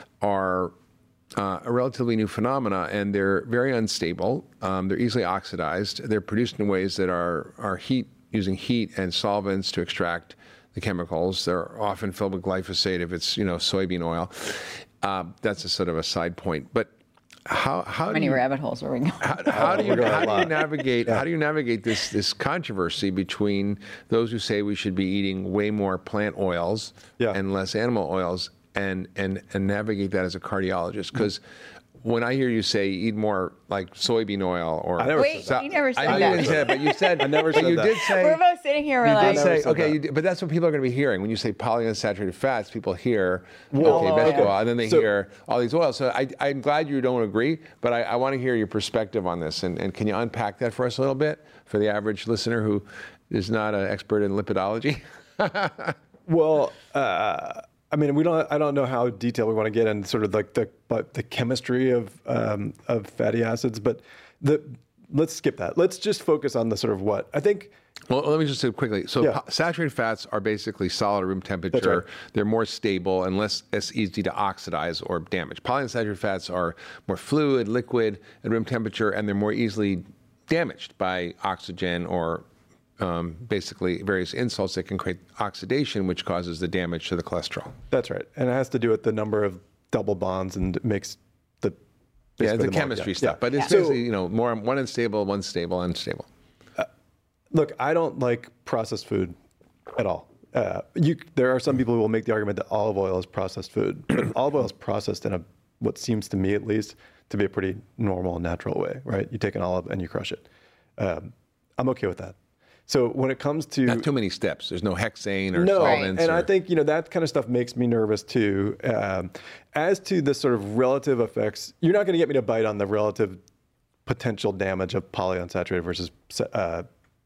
are uh, a relatively new phenomena, and they're very unstable. Um, they're easily oxidized. They're produced in ways that are, are heat, using heat and solvents to extract the chemicals. They're often filled with glyphosate if it's, you know, soybean oil. Uh, that's a sort of a side point. But how how, how many do you, rabbit holes are we going? How, how do you how do you navigate yeah. how do you navigate this this controversy between those who say we should be eating way more plant oils yeah. and less animal oils, and and and navigate that as a cardiologist? Because when I hear you say eat more like soybean oil or I never wait, said you never said I that. didn't say it, but you said I never but said you that. did say We're both sitting here. We're you like, did say said okay, that. you did, but that's what people are going to be hearing when you say polyunsaturated fats. People hear Well, okay, oh, vegetable yeah. oil, and then they So- hear all these oils. So I, I'm glad you don't agree, but I, I want to hear your perspective on this. And, and can you unpack that for us a little bit for the average listener who is not an expert in lipidology? Well, uh, I mean, we don't. I don't know how detailed we want to get in sort of like the but the chemistry of um, of fatty acids, but the let's skip that. Let's just focus on the sort of what I think. Well, let me just say quickly. So Yeah. po- saturated fats are basically solid at room temperature. right. They're more stable and less, less easy to oxidize or damage. Polyunsaturated fats are more fluid, liquid at room temperature, and they're more easily damaged by oxygen or um, basically various insults that can create oxidation, which causes the damage to the cholesterol. That's right, and it has to do with the number of double bonds and it makes the Yeah, basically the the more- chemistry yeah, stuff. yeah. But it's So- basically, you know, more one unstable, one stable, unstable. Look, I don't like processed food at all. Uh, you, there are some people who will make the argument that olive oil is processed food, but olive oil is processed in a what seems to me, at least, to be a pretty normal and natural way. Right? You take an olive and you crush it. Um, I'm okay with that. So when it comes to Not too many steps. There's no hexane or no, solvents. and or, I think you know that kind of stuff makes me nervous too. Um, as to the sort of relative effects, you're not going to get me to bite on the relative potential damage of polyunsaturated versus uh,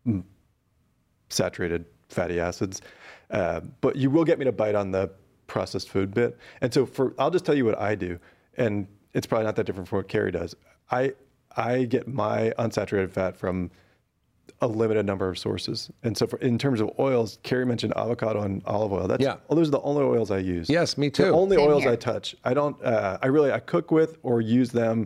saturated fatty acids, uh, but you will get me to bite on the processed food bit. And so for I'll just tell you what I do, and it's probably not that different from what Carrie does. I I get my unsaturated fat from a limited number of sources. And so for, in terms of oils, Carrie mentioned avocado and olive oil. That's, Yeah. well, those are the only oils I use. Yes, me The too. only Same oils here. I touch. I don't, uh, I really, I cook with or use them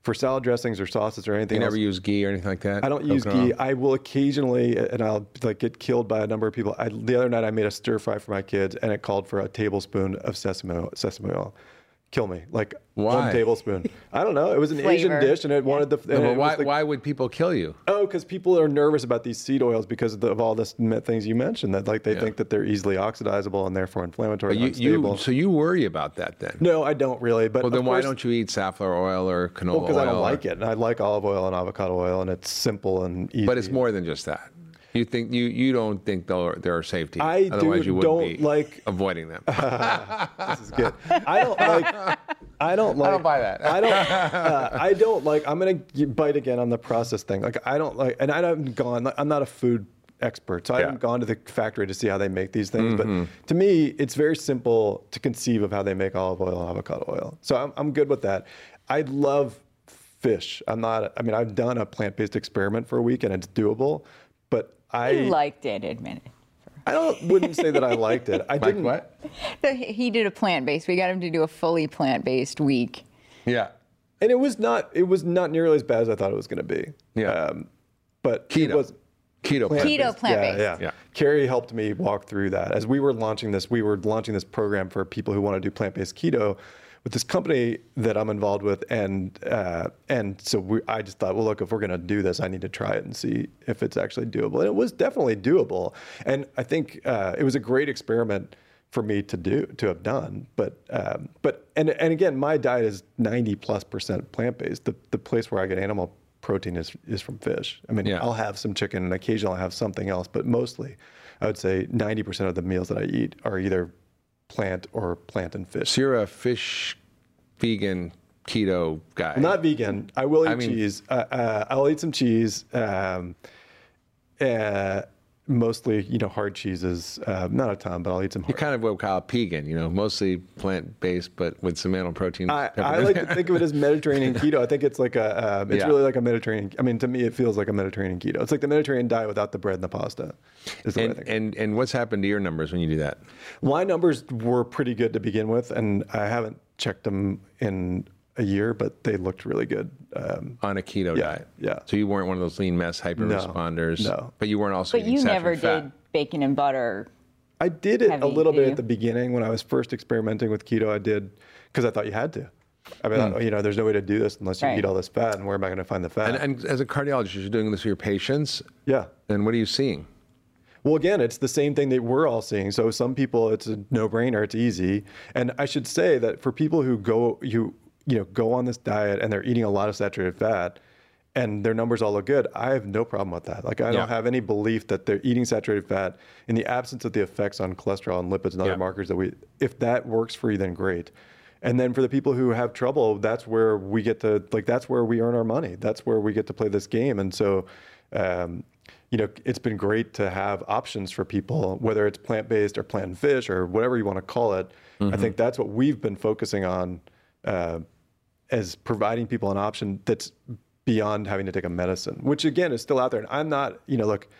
For salad dressings or sauces or anything You else, never use ghee or anything like that? I don't use Coconut ghee. oil? I will occasionally, and I'll like get killed by a number of people. I, the other night I made a stir fry for my kids, and it called for a tablespoon of sesame oil. Sesame oil. Kill me. Like Why? one tablespoon. I don't know. It was an Asian Flavor. dish, and it wanted the. No, and but it why, was the- why would people kill you? Oh, because people are nervous about these seed oils because of, the, of all the things you mentioned. That like they Yeah. think that they're easily oxidizable and therefore inflammatory, You, and unstable. you, so you worry about that then? No, I don't really. But Well, then of why course- don't you eat safflower oil or canola Because oil? I don't or- like it, and I like olive oil and avocado oil, and it's simple and easy. But it's more than just that. You think you you don't think they're they're safe to eat. I do- Otherwise, you wouldn't don't be like- avoiding them. This is good. I don't like. I don't like. don't buy that. I don't. Uh, I don't like. I'm gonna g- bite again on the process thing. Like I don't like, and I haven't gone. Like, I'm not a food expert, so I Yeah. haven't gone to the factory to see how they make these things. Mm-hmm. But to me, it's very simple to conceive of how they make olive oil and avocado oil. So I'm I'm good with that. I love fish. I'm not. I mean, I've done a plant-based experiment for a week, and it's doable. But I. You liked it, admit it. I don't. Wouldn't say that I liked it. I Like didn't. what? So he he did a plant-based. We got him to do a fully plant-based week. Yeah. And it was not. It was not nearly as bad as I thought it was going to be. Yeah. Um, but Keto. It was Keto. plant-based. Keto plant-based. Yeah, yeah. Yeah. Carrie helped me walk through that as we were launching this. We were launching this program for people who want to do plant-based keto with this company that I'm involved with, and uh, and so we, I just thought, well, look, if we're going to do this, I need to try it and see if it's actually doable. And it was definitely doable. And I think uh, it was a great experiment for me to do to have done. But um, but and and again, my diet is ninety plus percent plant-based. The the place where I get animal protein is is from fish. I mean, Yeah. I'll have some chicken and occasionally I'll have something else, but mostly, I would say ninety percent of the meals that I eat are either plant or plant and fish. So you're a fish, vegan, keto guy. I'm not vegan. I will eat I mean- cheese. Uh, uh, I'll eat some cheese. Um, uh, mostly, you know, hard cheeses. Uh, not a ton, but I'll eat some. You're Hard. kind of what we call pegan, you know, mostly plant-based, but with some animal protein. I, peppered I in like there. to think of it as Mediterranean keto. I think it's like a. Um, it's Yeah. really like a Mediterranean. I mean, to me, it feels like a Mediterranean keto. It's like the Mediterranean diet without the bread and the pasta. Is the way I And, think. and and what's happened to your numbers when you do that? My numbers were pretty good to begin with, and I haven't checked them in a year, but they looked really good. Um, On a keto Yeah, diet. yeah. So you weren't one of those lean mess hyper responders. no. But you weren't also But eating you never saturated fat. did bacon and butter. I did it Heavy, a little do bit you? at the beginning when I was first experimenting with keto. I did because I thought you had to. I mean, Hmm. you know, there's no way to do this unless you Right. eat all this fat, and where am I going to find the fat? And, and as a cardiologist, you're doing this for your patients. yeah. And what are you seeing? Well, again, it's the same thing that we're all seeing. So some people, it's a no-brainer, it's easy. And I should say that for people who go, you you know, go on this diet and they're eating a lot of saturated fat, and their numbers all look good, I have no problem with that. Like I Yeah. don't have any belief that they're eating saturated fat in the absence of the effects on cholesterol and lipids and other Yeah. markers that we. If that works for you, then great. And then for the people who have trouble, that's where we get to like that's where we earn our money. That's where we get to play this game. And so. Um, you know, it's been great to have options for people, whether it's plant-based or plant and fish or whatever you want to call it. I think that's what we've been focusing on uh, as providing people an option that's beyond having to take a medicine, which again is still out there. And I'm not, you know, look,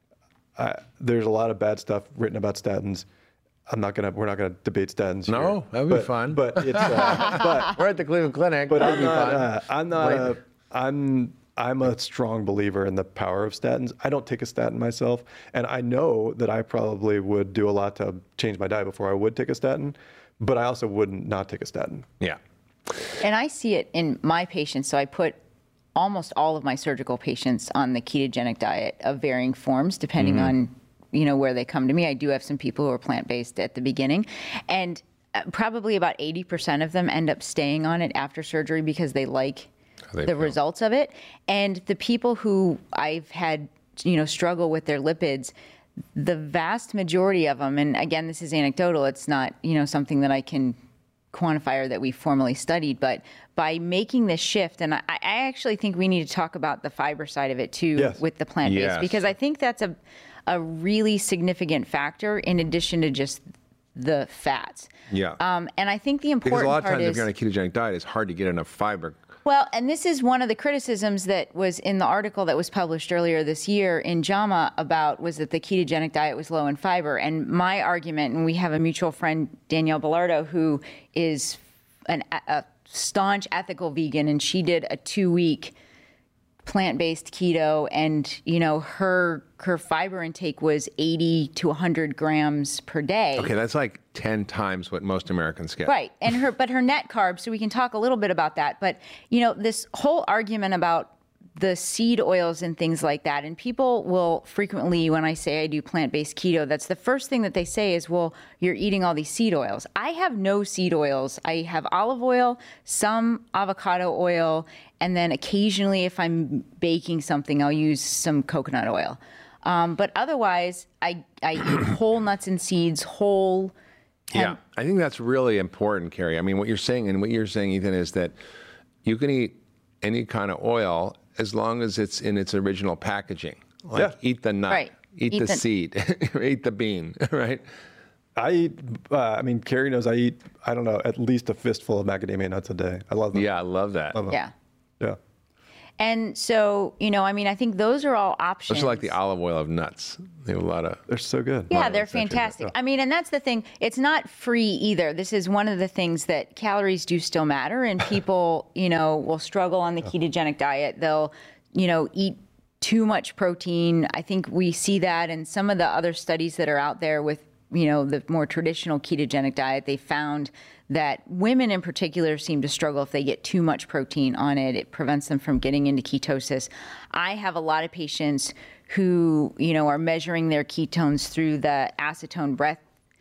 I, there's a lot of bad stuff written about statins. I'm not gonna, we're not gonna debate statins. No, here. that'd be But- fun. But it's, uh, but We're at the Cleveland Clinic. but That'd I'm be not. fun. Uh, I'm not. Wait. A, I'm. I'm a strong believer in the power of statins. I don't take a statin myself, and I know that I probably would do a lot to change my diet before I would take a statin, but I also wouldn't not take a statin. Yeah. And I see it in my patients. So I put almost all of my surgical patients on the ketogenic diet of varying forms, depending on, you know, where they come to me. I do have some people who are plant-based at the beginning, and uh, probably about eighty percent of them end up staying on it after surgery because they like they the feel. results of it. And the people who I've had, you know, struggle with their lipids, the vast majority of them, and again, this is anecdotal, it's not, you know, something that I can quantify or that we formally studied, but by making this shift, and I, I actually think we need to talk about the fiber side of it too, Yes. with the plant-based, Yes. because I think that's a, a really significant factor in addition to just the fats. Yeah. Um, and I think the Because important a lot of part times, if is, you're on a ketogenic diet, it's hard to get enough fiber. well, and this is one of the criticisms that was in the article that was published earlier this year in JAMA about was that the ketogenic diet was low in fiber. And my argument, and we have a mutual friend, Danielle Bellardo, who is an, a staunch ethical vegan, and she did a two-week plant-based keto, and you know her her fiber intake was eighty to one hundred grams per day. Okay, that's like ten times what most Americans get. Right, and her but her net carbs. So we can talk a little bit about that. But you know, this whole argument about the seed oils and things like that, and people will frequently, when I say I do plant-based keto, that's the first thing that they say is, well, you're eating all these seed oils. I have no seed oils. I have olive oil, some avocado oil, and then occasionally if I'm baking something, I'll use some coconut oil. Um, but otherwise, I, I eat whole nuts and seeds, whole. Yeah, I think that's really important, Carrie. I mean, what you're saying, and what you're saying, Ethan, is that you can eat any kind of oil as long as it's in its original packaging. Like Yeah. eat the nut, Right. eat, Eat the, the- seed, eat the bean, right? I eat, uh, I mean, Carrie knows I eat, I don't know, at least a fistful of macadamia nuts a day. I love them. Yeah, I love that. Love them. Yeah. Yeah. And so, you know, I mean, I think those are all options. Especially like the olive oil of nuts. They have a lot of. They're so good. Yeah, Well, they're it's actually- fantastic. yeah. I mean, and that's the thing. It's not free either. This is one of the things that calories do still matter, and people, you know, will struggle on the ketogenic diet. They'll, you know, eat too much protein. I think we see that in some of the other studies that are out there with, you know, the more traditional ketogenic diet. They found that women in particular seem to struggle if they get too much protein on it. It prevents them from getting into ketosis. I have a lot of patients who, you know, are measuring their ketones through the acetone breath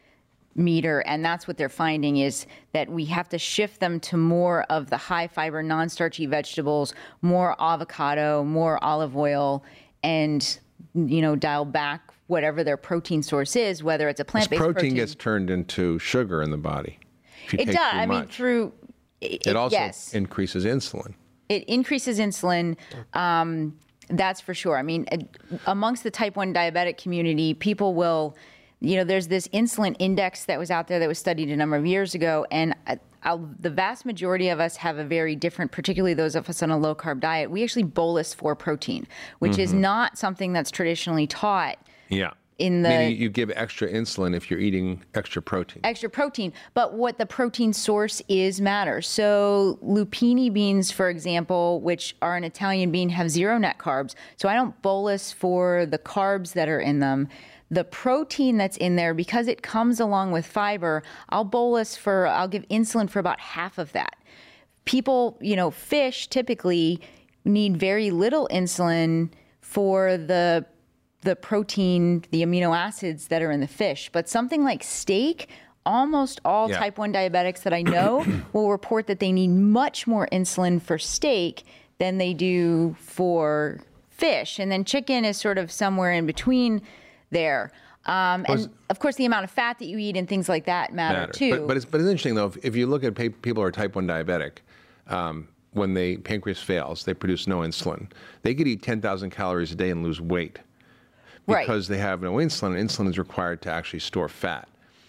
meter, and that's what they're finding is that we have to shift them to more of the high fiber, non-starchy vegetables, more avocado, more olive oil, and, you know, dial back whatever their protein source is, whether it's a This plant-based protein, protein. gets turned into sugar in the body. If you It take does. too I mean, much. through it, It also yes. increases insulin. It increases insulin. Um, that's for sure. I mean, uh, amongst the type one diabetic community, people will, you know, there's this insulin index that was out there that was studied a number of years ago. And uh, I'll, the vast majority of us have a very different, particularly those of us on a low carb diet. We actually bolus for protein, which is not something that's traditionally taught. Yeah. In the- Meaning you give extra insulin if you're eating extra protein. Extra protein, but what the protein source is matters. So lupini beans, for example, which are an Italian bean, have zero net carbs. So I don't bolus for the carbs that are in them. The protein that's in there, because it comes along with fiber, I'll bolus for, I'll give insulin for about half of that. People, you know, fish typically need very little insulin for the the protein, the amino acids that are in the fish. But something like steak, almost all Yeah. type one diabetics that I know will report that they need much more insulin for steak than they do for fish. And then chicken is sort of somewhere in between there. Um, and of course, the amount of fat that you eat and things like that matter, matters. too. But, but, it's, but it's interesting, though, if, if you look at pa- people who are type one diabetic, um, when the pancreas fails, they produce no insulin. They could eat ten thousand calories a day and lose weight Right. because they have no insulin, and insulin is required to actually store fat.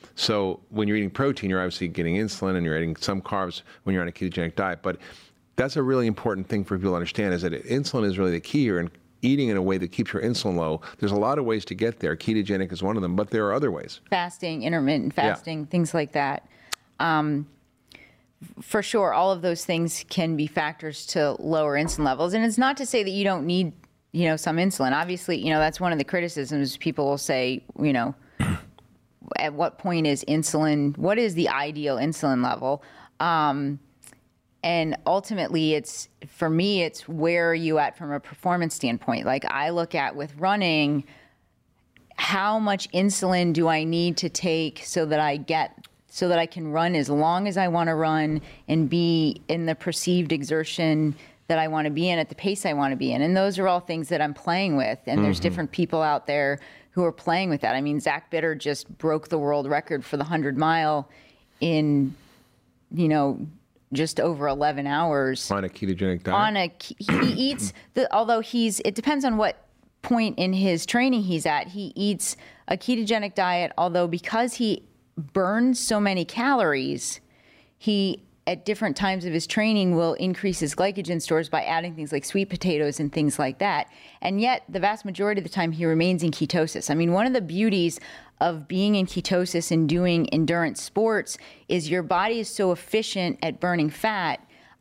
So when you're eating protein, you're obviously getting insulin, and you're eating some carbs when you're on a ketogenic diet. But that's a really important thing for people to understand, is that insulin is really the key here, and eating in a way that keeps your insulin low. There's a lot of ways to get there. Ketogenic is one of them, but there are other ways. Fasting, intermittent fasting, things like that. Um, for sure, all of those things can be factors to lower insulin levels. And it's not to say that you don't need, you know, some insulin. Obviously, you know, that's one of the criticisms. People will say, you know, at what point is insulin, what is the ideal insulin level? Um, and ultimately, it's, for me, it's where are you at from a performance standpoint? Like I look at with running, how much insulin do I need to take so that I get, so that I can run as long as I want to run and be in the perceived exertion that I want to be in at the pace I want to be in. And those are all things that I'm playing with. And there's different people out there who are playing with that. I mean, Zach Bitter just broke the world record for the hundred mile in, you know, just over eleven hours. On a ketogenic diet? On a, he eats, the, although he's, it depends on what point in his training he's at. He eats a ketogenic diet, although because he burns so many calories, he at different times of his training will increase his glycogen stores by adding things like sweet potatoes and things like that. And yet the vast majority of the time he remains in ketosis. I mean, one of the beauties of being in ketosis and doing endurance sports is your body is so efficient at burning fat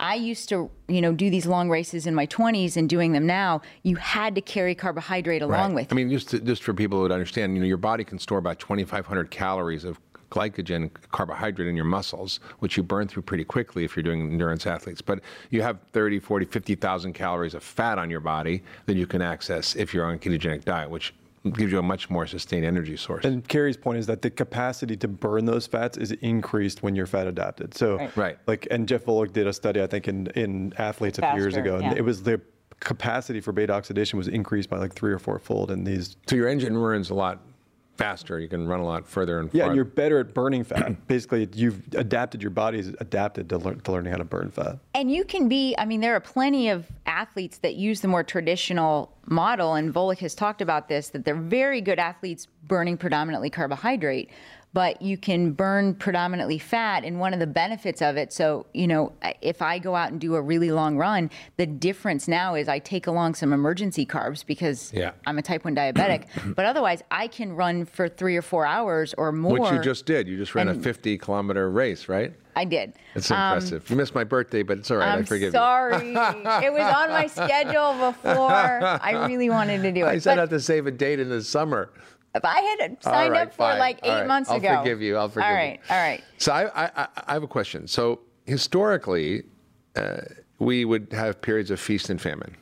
I used to, you know, do these long races in my twenties, and doing them now, you had to carry carbohydrate along with I you. mean, just to, just for people who would understand, you know, your body can store about twenty-five hundred calories of glycogen, carbohydrate in your muscles, which you burn through pretty quickly if you're doing endurance athletes. But you have thirty, forty, fifty thousand calories of fat on your body that you can access if you're on a ketogenic diet, which gives you a much more sustained energy source. And Carrie's point is that the capacity to burn those fats is increased when you're fat adapted. So, Right. Right. like, and Jeff Volek did a study, I think, in, in athletes a few years Faster, ago, and yeah. it was the capacity for beta oxidation was increased by like three or four fold in these. So your engine runs a lot faster. You can run a lot further and Yeah, farther. and you're better at burning fat. Basically, you've adapted, your body's adapted to, learn, to learning how to burn fat. And you can be, I mean, there are plenty of athletes that use the more traditional model, and Volek has talked about this, that they're very good athletes burning predominantly carbohydrate, but you can burn predominantly fat. And one of the benefits of it, so, you know, if I go out and do a really long run, the difference now is I take along some emergency carbs because Yeah. I'm a type one diabetic, but otherwise I can run for three or four hours or more. Which you just did. You just ran a And- fifty kilometer race, right? I did. It's Um, impressive. You missed my birthday, but it's all right. I I'm forgive sorry. It was on my schedule before. I really wanted to do you. it. I set But out to save a date in the summer. if I had All signed right, up for fine. like eight All right. months I'll ago. forgive you. I'll forgive All you. right. All right. So I, I, I have a question. So historically, uh, we would have periods of feast and famine.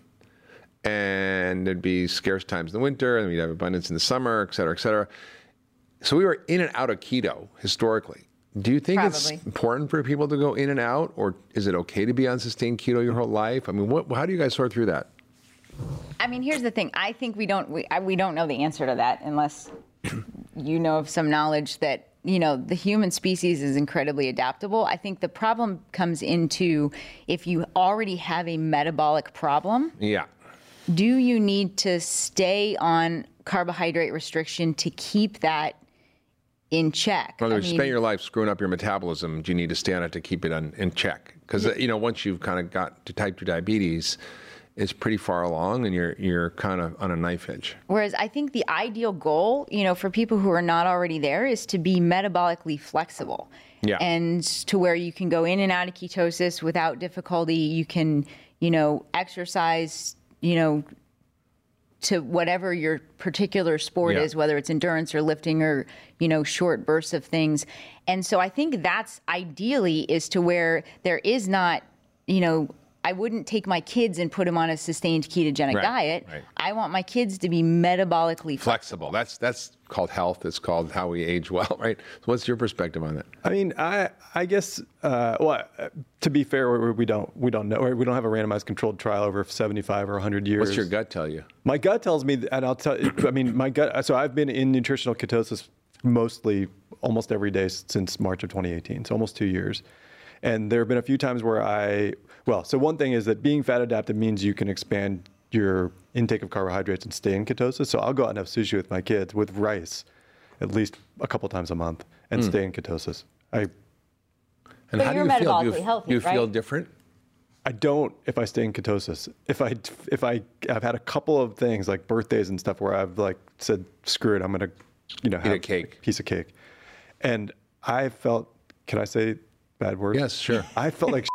And there'd be scarce times in the winter, and we'd have abundance in the summer, et cetera, et cetera. So we were in and out of keto historically. Do you think it's Probably. important for people to go in and out, or is it okay to be on sustained keto your whole life? I mean, what, how do you guys sort through that? I mean, here's the thing. I think we don't we, I, we don't know the answer to that unless you know of some knowledge that, you know, the human species is incredibly adaptable. I think the problem comes into if you already have a metabolic problem, Yeah. do you need to stay on carbohydrate restriction to keep that in check? In other I words, you mean, spend your life screwing up your metabolism. Do you need to stay on it to keep it on, in check? Because you know, once you've kind of got to type two diabetes, it's pretty far along, and you're you're kind of on a knife edge. Whereas I think the ideal goal, you know, for people who are not already there is to be metabolically flexible. Yeah. And to where you can go in and out of ketosis without difficulty. You can, you know, exercise, you know, to whatever your particular sport Yeah. is, whether it's endurance or lifting or, you know, short bursts of things. And so I think that's ideally is to where there is not, you know, I wouldn't take my kids and put them on a sustained ketogenic Right, diet. right. I want my kids to be metabolically Flexible. That's that's called health. It's called how we age well, right? So what's your perspective on that? I mean, I I guess uh, well, uh, to be fair, we, we don't we don't know we don't have a randomized controlled trial over seventy-five or one hundred years. What's your gut tell you? My gut tells me, and I'll tell. I mean, my gut. So I've been in nutritional ketosis mostly almost every day since March of twenty eighteen. So almost two years. And there have been a few times where I, well, so one thing is that being fat adapted means you can expand your intake of carbohydrates and stay in ketosis. So I'll go out and have sushi with my kids with rice at least a couple times a month and stay in ketosis. I And But how you're do you feel? Do you, metabolically healthy, do you feel right? different? I don't if I stay in ketosis. If I if I I've had a couple of things like birthdays and stuff where I've like said screw it, I'm gonna you know have a cake. piece of cake, and I felt. Can I say bad words? Yes, sure. I felt like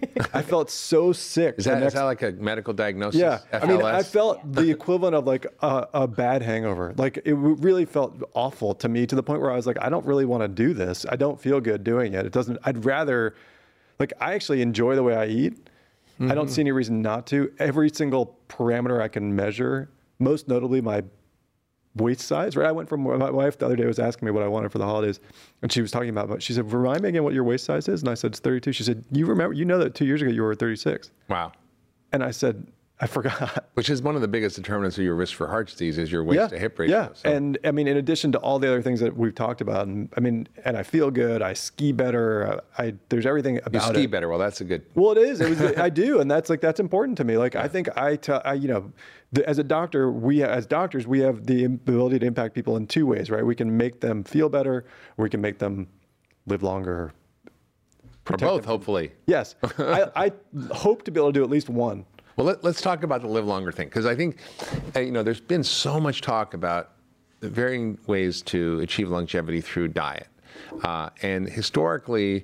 I felt so sick. Is the that, is next- that like a medical diagnosis? yeah, F I mean, L I S? felt the equivalent of like a, a bad hangover. Like it w- really felt awful to me to the point where I was like, I don't really want to do this. I don't feel good doing it. It doesn't. I'd rather, like, I actually enjoy the way I eat. I don't see any reason not to. Every single parameter I can measure, most notably my waist size. Right, I went from my wife the other day was asking me what I wanted for the holidays, and she was talking about. She said, "Remind me again what your waist size is." And I said, "It's thirty-two." She said, "You remember? You know that two years ago you were thirty-six." Wow. And I said, "I forgot." Which is one of the biggest determinants of your risk for heart disease is your waist to hip ratio. Yeah, So- and I mean, in addition to all the other things that we've talked about, and I mean, and I feel good. I ski better. I there's everything you about ski it. better. Well, that's a good. Well, it is. It was. I do, and that's like that's important to me. Like I think I tell. I, you know, the, as a doctor, we as doctors we have the ability to impact people in two ways, right? We can make them feel better, or we can make them live longer. Or protect both, them. hopefully. Yes, I, I hope to be able to do at least one. Well, let, let's talk about the live longer thing, because I think, uh, you know, there's been so much talk about the varying ways to achieve longevity through diet. Uh, and historically,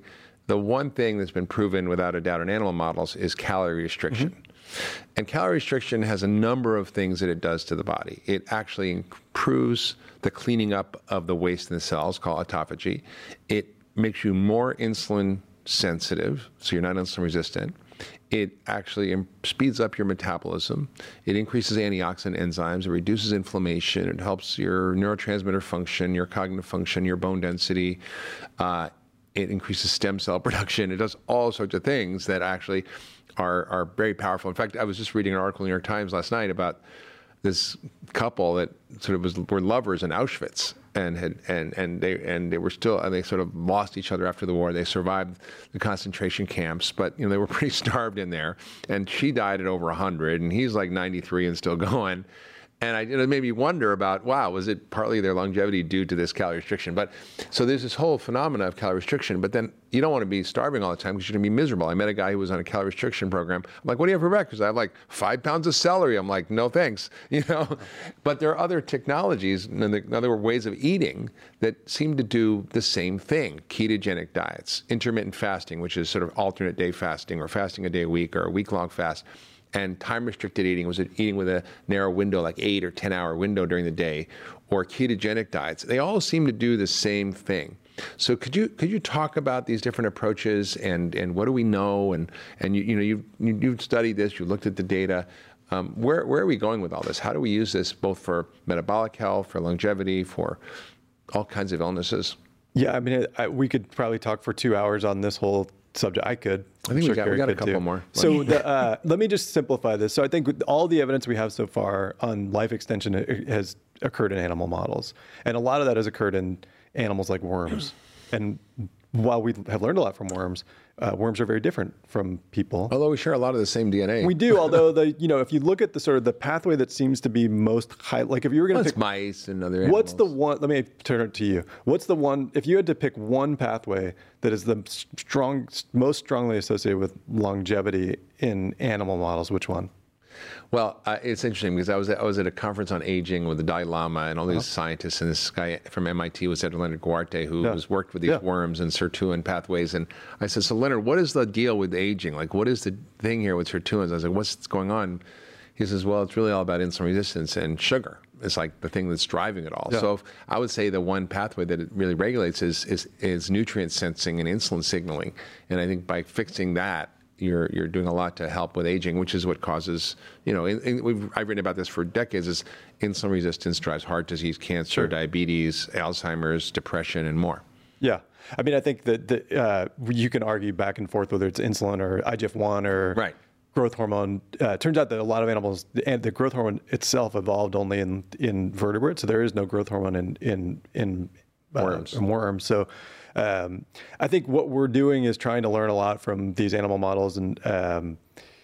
the one thing that's been proven without a doubt in animal models is calorie restriction. Mm-hmm. And calorie restriction has a number of things that it does to the body. It actually improves the cleaning up of the waste in the cells, called autophagy. It makes you more insulin sensitive, so you're not insulin resistant. It actually im- speeds up your metabolism. It increases antioxidant enzymes. It reduces inflammation. It helps your neurotransmitter function, your cognitive function, your bone density. Uh, it increases stem cell production. It does all sorts of things that actually are, are very powerful. In fact, I was just reading an article in the New York Times last night about this couple that sort of was were lovers in Auschwitz, and had and and they and they were still and they sort of lost each other after the war. They survived the concentration camps, but you know they were pretty starved in there. And she died at over a hundred, and he's like ninety-three and still going. And I, it made me wonder about, wow, was it partly their longevity due to this calorie restriction? But so there's this whole phenomena of calorie restriction, but then you don't want to be starving all the time because you're going to be miserable. I met a guy who was on a calorie restriction program. I'm like, what do you have for breakfast? I have like five pounds of celery. I'm like, no thanks, you know? But there are other technologies and other ways of eating that seem to do the same thing. Ketogenic diets, intermittent fasting, which is sort of alternate day fasting or fasting a day a week or a week-long fast. And time-restricted eating was eating with a narrow window, like eight or ten-hour window during the day, or ketogenic diets. They all seem to do the same thing. So could you could you talk about these different approaches and, and what do we know? And and you you know you've you've studied this, you looked at the data. Um, where where are we going with all this? How do we use this both for metabolic health, for longevity, for all kinds of illnesses? Yeah, I mean, I, we could probably talk for two hours on this whole subject. I could. I think we got, we got a couple too. more. So the, uh, let me just simplify this. So I think with all the evidence we have so far on life extension has occurred in animal models. And a lot of that has occurred in animals like worms. And while we have learned a lot from worms, uh, worms are very different from people. Although we share a lot of the same D N A. We do, although the you know if you look at the sort of the pathway that seams to be most high, like if you were going to well, pick mice and other animals. What's the one? Let me turn it to you. What's the one? If you had to pick one pathway that is the strong, most strongly associated with longevity in animal models, which one? Well, uh, it's interesting because I was at, I was at a conference on aging with the Dalai Lama and all these uh-huh. scientists, and this guy from M I T was Ed Leonard Guarte, who yeah. has worked with these yeah. worms and sirtuin pathways. And I said, so Leonard, what is the deal with aging? Like, what is the thing here with sirtuins? I was like, what's going on? He says, well, it's really all about insulin resistance and sugar. It's like the thing that's driving it all. Yeah. So if, I would say the one pathway that it really regulates is, is is nutrient sensing and insulin signaling. And I think by fixing that, You're you're doing a lot to help with aging, which is what causes, you know, in, in, we've, I've written about this for decades, is insulin resistance drives heart disease, cancer, sure. diabetes, Alzheimer's, depression, and more. Yeah. I mean, I think that the, uh, you can argue back and forth whether it's insulin or I G F one or right. growth hormone. Uh, it turns out that a lot of animals, and the growth hormone itself evolved only in, in vertebrates, so there is no growth hormone in, in, in uh, worms. In worms. So Um, I think what we're doing is trying to learn a lot from these animal models. And um,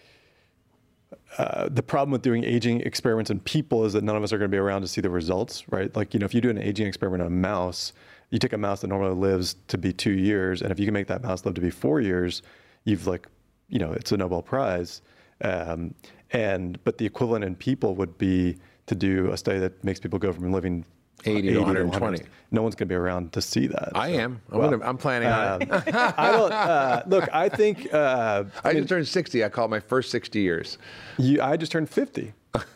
uh, the problem with doing aging experiments in people is that none of us are going to be around to see the results, right? Like, you know, if you do an aging experiment on a mouse, you take a mouse that normally lives to be two years, and if you can make that mouse live to be four years, you've like, you know, it's a Nobel Prize. Um, and but the equivalent in people would be to do a study that makes people go from living eighty to one hundred twenty. No one's going to be around to see that. I so. am. I'm, well, gonna, I'm planning on um, it. I don't. Uh, look, I think. Uh, I, I mean, just turned sixty. I call it my first sixty years. You, I just turned fifty.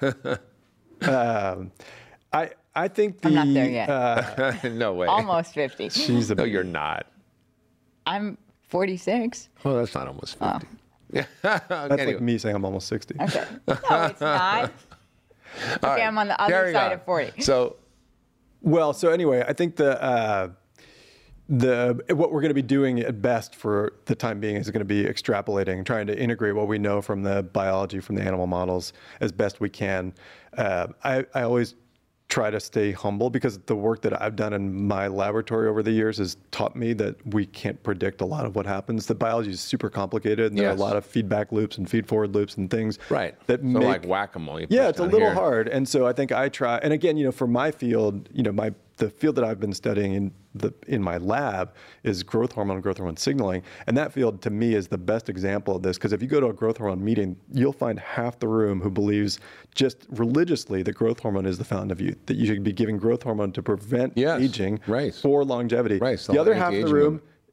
um, I I think the. I'm not there yet. Uh, no way. Almost fifty. She's a, no, you're not. I'm forty-six. Well, that's not almost fifty. Oh. Yeah. That's anyway. like me saying I'm almost sixty. Okay. No, it's not. Okay, right. I'm on the other Carrying side on. of forty. So. Well, so anyway, I think the uh, the what we're going to be doing at best for the time being is going to be extrapolating, trying to integrate what we know from the biology, from the animal models, as best we can. Uh, I, I always try to stay humble because the work that I've done in my laboratory over the years has taught me that we can't predict a lot of what happens. The biology is super complicated, and there yes. are a lot of feedback loops and feed-forward loops and things. Right. That so make, like whack-a-mole. Yeah, it's a little here. hard. And so I think I try, and again, you know, for my field, you know, my the field that I've been studying in the in my lab is growth hormone and growth hormone signaling. And that field, to me, is the best example of this. Because if you go to a growth hormone meeting, you'll find half the room who believes just religiously that growth hormone is the fountain of youth, that you should be giving growth hormone to prevent yes. aging right. for longevity. Right. So the other half of the room,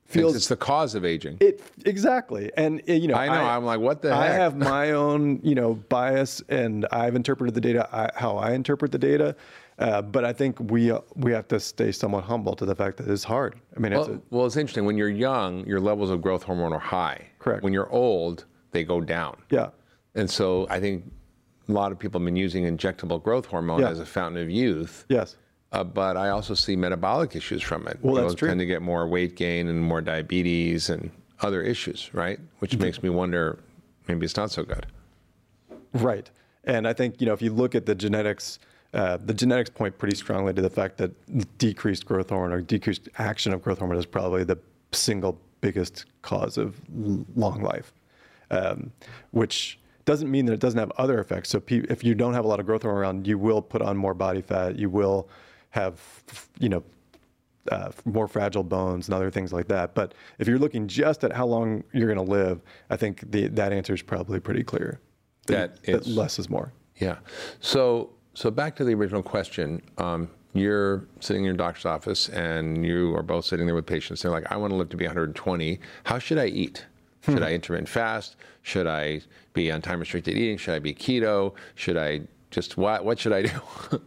feels it's the cause of aging. It exactly, and uh, you know, I know. I, I'm like, what the heck? I have my own, you know, bias, and I've interpreted the data I, how I interpret the data. Uh, but I think we uh, we have to stay somewhat humble to the fact that it's hard. I mean, it's well, a, well, it's interesting. When you're young, your levels of growth hormone are high. Correct. When you're old, they go down. yeah, And so I think a lot of people have been using injectable growth hormone Yeah. as a fountain of youth. yes, Uh, but I also see metabolic issues from it. Well, that's People true. tend to get more weight gain and more diabetes and other issues, right? Which Mm-hmm. makes me wonder, maybe it's not so good. right. And I think, you know, if you look at the genetics, uh, the genetics point pretty strongly to the fact that decreased growth hormone or decreased action of growth hormone is probably the single biggest cause of l- long life, um, which doesn't mean that it doesn't have other effects. So pe- if you don't have a lot of growth hormone around, you will put on more body fat. You will have, you know, uh, more fragile bones and other things like that. But if you're looking just at how long you're going to live, I think the, that answer is probably pretty clear. That that is- less is more. Yeah. So, so back to the original question. Um, you're sitting in your doctor's office and you are both sitting there with patients. They're like, I want to live to be one hundred twenty. How should I eat? Should I intermittent fast? Should I be on time restricted eating? Should I be keto? Should I just, what, what should I do?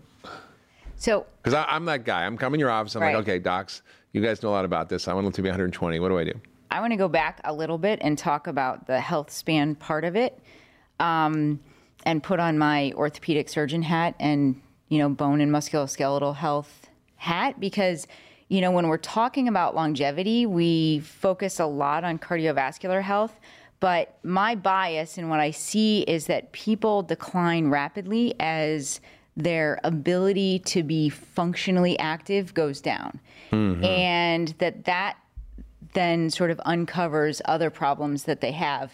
So Because I'm that guy. I'm coming to your office. I'm Right. like, okay, docs, you guys know a lot about this. I want to live to be one hundred twenty. What do I do? I want to go back a little bit and talk about the health span part of it, um, and put on my orthopedic surgeon hat and, you know, bone and musculoskeletal health hat, because, you know, when we're talking about longevity, we focus a lot on cardiovascular health. But my bias and what I see is that people decline rapidly as their ability to be functionally active goes down. Mm-hmm. And that that then sort of uncovers other problems that they have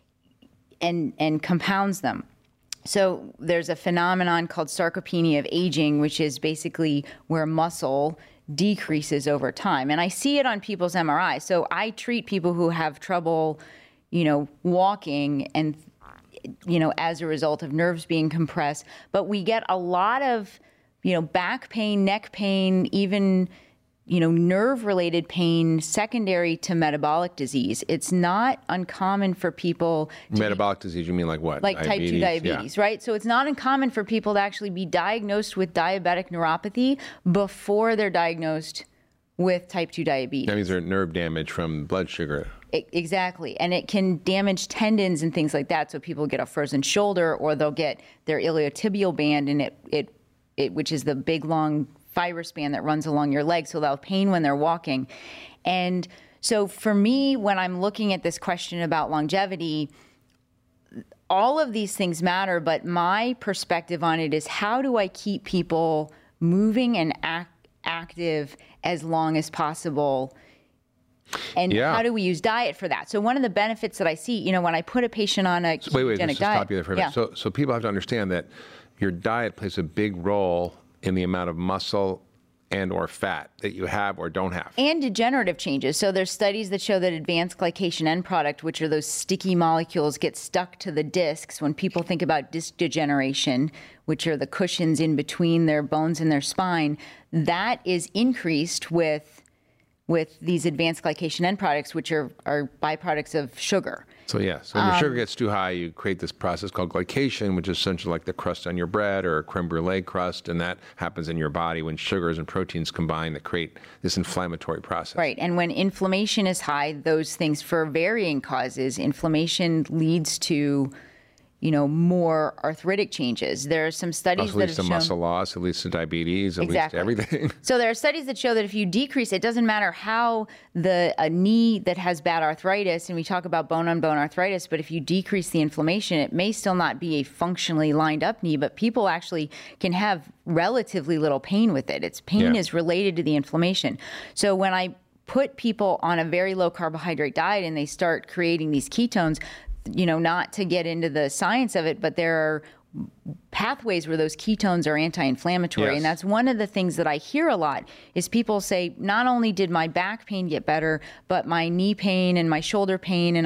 and and compounds them. So there's a phenomenon called sarcopenia of aging, which is basically where muscle decreases over time. And I see it on people's M R I. So I treat people who have trouble, you know, walking and, you know, as a result of nerves being compressed. But we get a lot of, you know, back pain, neck pain, even, you know, nerve-related pain secondary to metabolic disease. It's not uncommon for people to Metabolic disease, you mean like what? like type two diabetes, right? So it's not uncommon for people to actually be diagnosed with diabetic neuropathy before they're diagnosed with type two diabetes. That means there's nerve damage from blood sugar. I- Exactly. And it can damage tendons and things like that. So people get a frozen shoulder, or they'll get their iliotibial band, and it, it, it which is the big, long fibrous band that runs along your leg. So they'll have pain when they're walking. And so for me, when I'm looking at this question about longevity, all of these things matter, but my perspective on it is, how do I keep people moving and act, active as long as possible? And Yeah. how do we use diet for that? So one of the benefits that I see, you know, when I put a patient on a So wait, wait, ketogenic let's just diet, stop you there for a yeah. minute. So, so people have to understand that your diet plays a big role in the amount of muscle and or fat that you have or don't have. And degenerative changes. So there's studies that show that advanced glycation end product, which are those sticky molecules, get stuck to the discs. When people think about disc degeneration, which are the cushions in between their bones and their spine, that is increased with with these advanced glycation end products, which are, are byproducts of sugar. So yeah, so when your sugar gets too high, you create this process called glycation, which is essentially like the crust on your bread or a creme brulee crust, and that happens in your body when sugars and proteins combine that create this inflammatory process. Right. And when inflammation is high, those things, for varying causes, inflammation leads to, you know, more arthritic changes. There are some studies Also that leads have to shown muscle loss, it leads to diabetes, it Exactly. leads to everything. So there are studies that show that if you decrease, it doesn't matter how the a knee that has bad arthritis, and we talk about bone-on-bone arthritis, but if you decrease the inflammation, it may still not be a functionally lined up knee, but people actually can have relatively little pain with it. It's pain Yeah. is related to the inflammation. So when I put people on a very low carbohydrate diet and they start creating these ketones, you know, not to get into the science of it, but there are pathways where those ketones are anti-inflammatory. Yes. And that's one of the things that I hear a lot is people say, not only did my back pain get better, but my knee pain and my shoulder pain, and I'm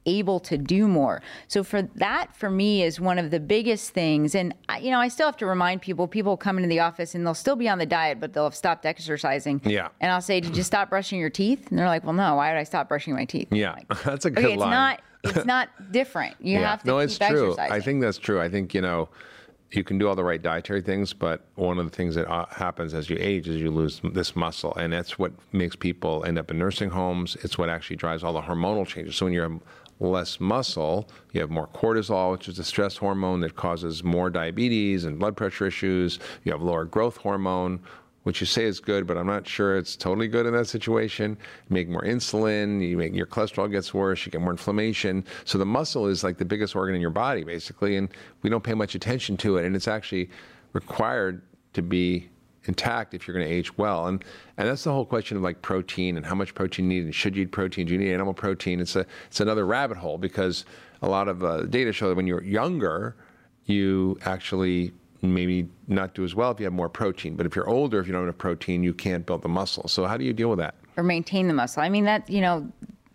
able to do more. So for that, for me, is one of the biggest things. And, I- you know, I still have to remind people, people come into the office and they'll still be on the diet, but they'll have stopped exercising. Yeah. And I'll say, did you stop brushing your teeth? And they're like, well, no, why would I stop brushing my teeth? Yeah, I'm like, that's a good okay, it's line. not, it's not different. You have to no, keep it's true. exercising. I think that's true. I think, you know, you can do all the right dietary things, but one of the things that uh, happens as you age is you lose this muscle. And that's what makes people end up in nursing homes. It's what actually drives all the hormonal changes. So when you have less muscle, you have more cortisol, which is the stress hormone that causes more diabetes and blood pressure issues. You have lower growth hormone, which you say is good, but I'm not sure it's totally good in that situation. You make more insulin, you make your cholesterol gets worse, you get more inflammation. So the muscle is like the biggest organ in your body, basically, and we don't pay much attention to it. And it's actually required to be intact if you're going to age well. And and that's the whole question of like protein and how much protein you need, and should you eat protein? Do you need animal protein? It's a it's another rabbit hole, because a lot of uh, data show that when you're younger, you actually maybe not do as well if you have more protein. But if you're older, if you don't have protein, you can't build the muscle. So how do you deal with that? Or maintain the muscle. I mean, that, you know,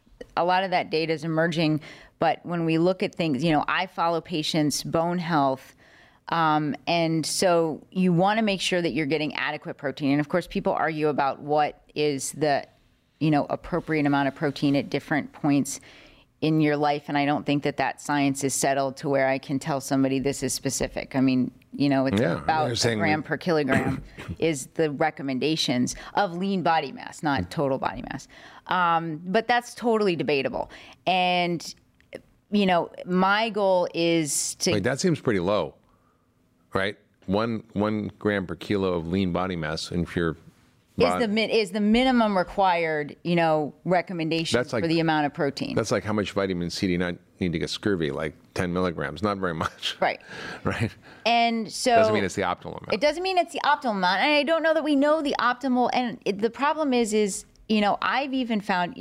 a lot of that data is emerging, but when we look at things, you know, I follow patients' bone health, um, and so you want to make sure that you're getting adequate protein. And of course, people argue about what is the, you know, appropriate amount of protein at different points in your life, and I don't think that that science is settled to where I can tell somebody this is specific. I mean, you know, it's Yeah, about they're a saying gram we- per kilogram is the recommendations of lean body mass, not total body mass. Um, but that's totally debatable. And, you know, my goal is to... Wait, that seems pretty low, right? One one gram per kilo of lean body mass, and if you're is the min, is the minimum required, you know, recommendation That's like- for the amount of protein. that's like how much vitamin C do you not need to get scurvy? Like ten milligrams, not very much. Right. Right. And so... Doesn't mean it's the optimal amount. It doesn't mean it's the optimal amount, and I don't know that we know the optimal. And it, the problem is, is you know, I've even found,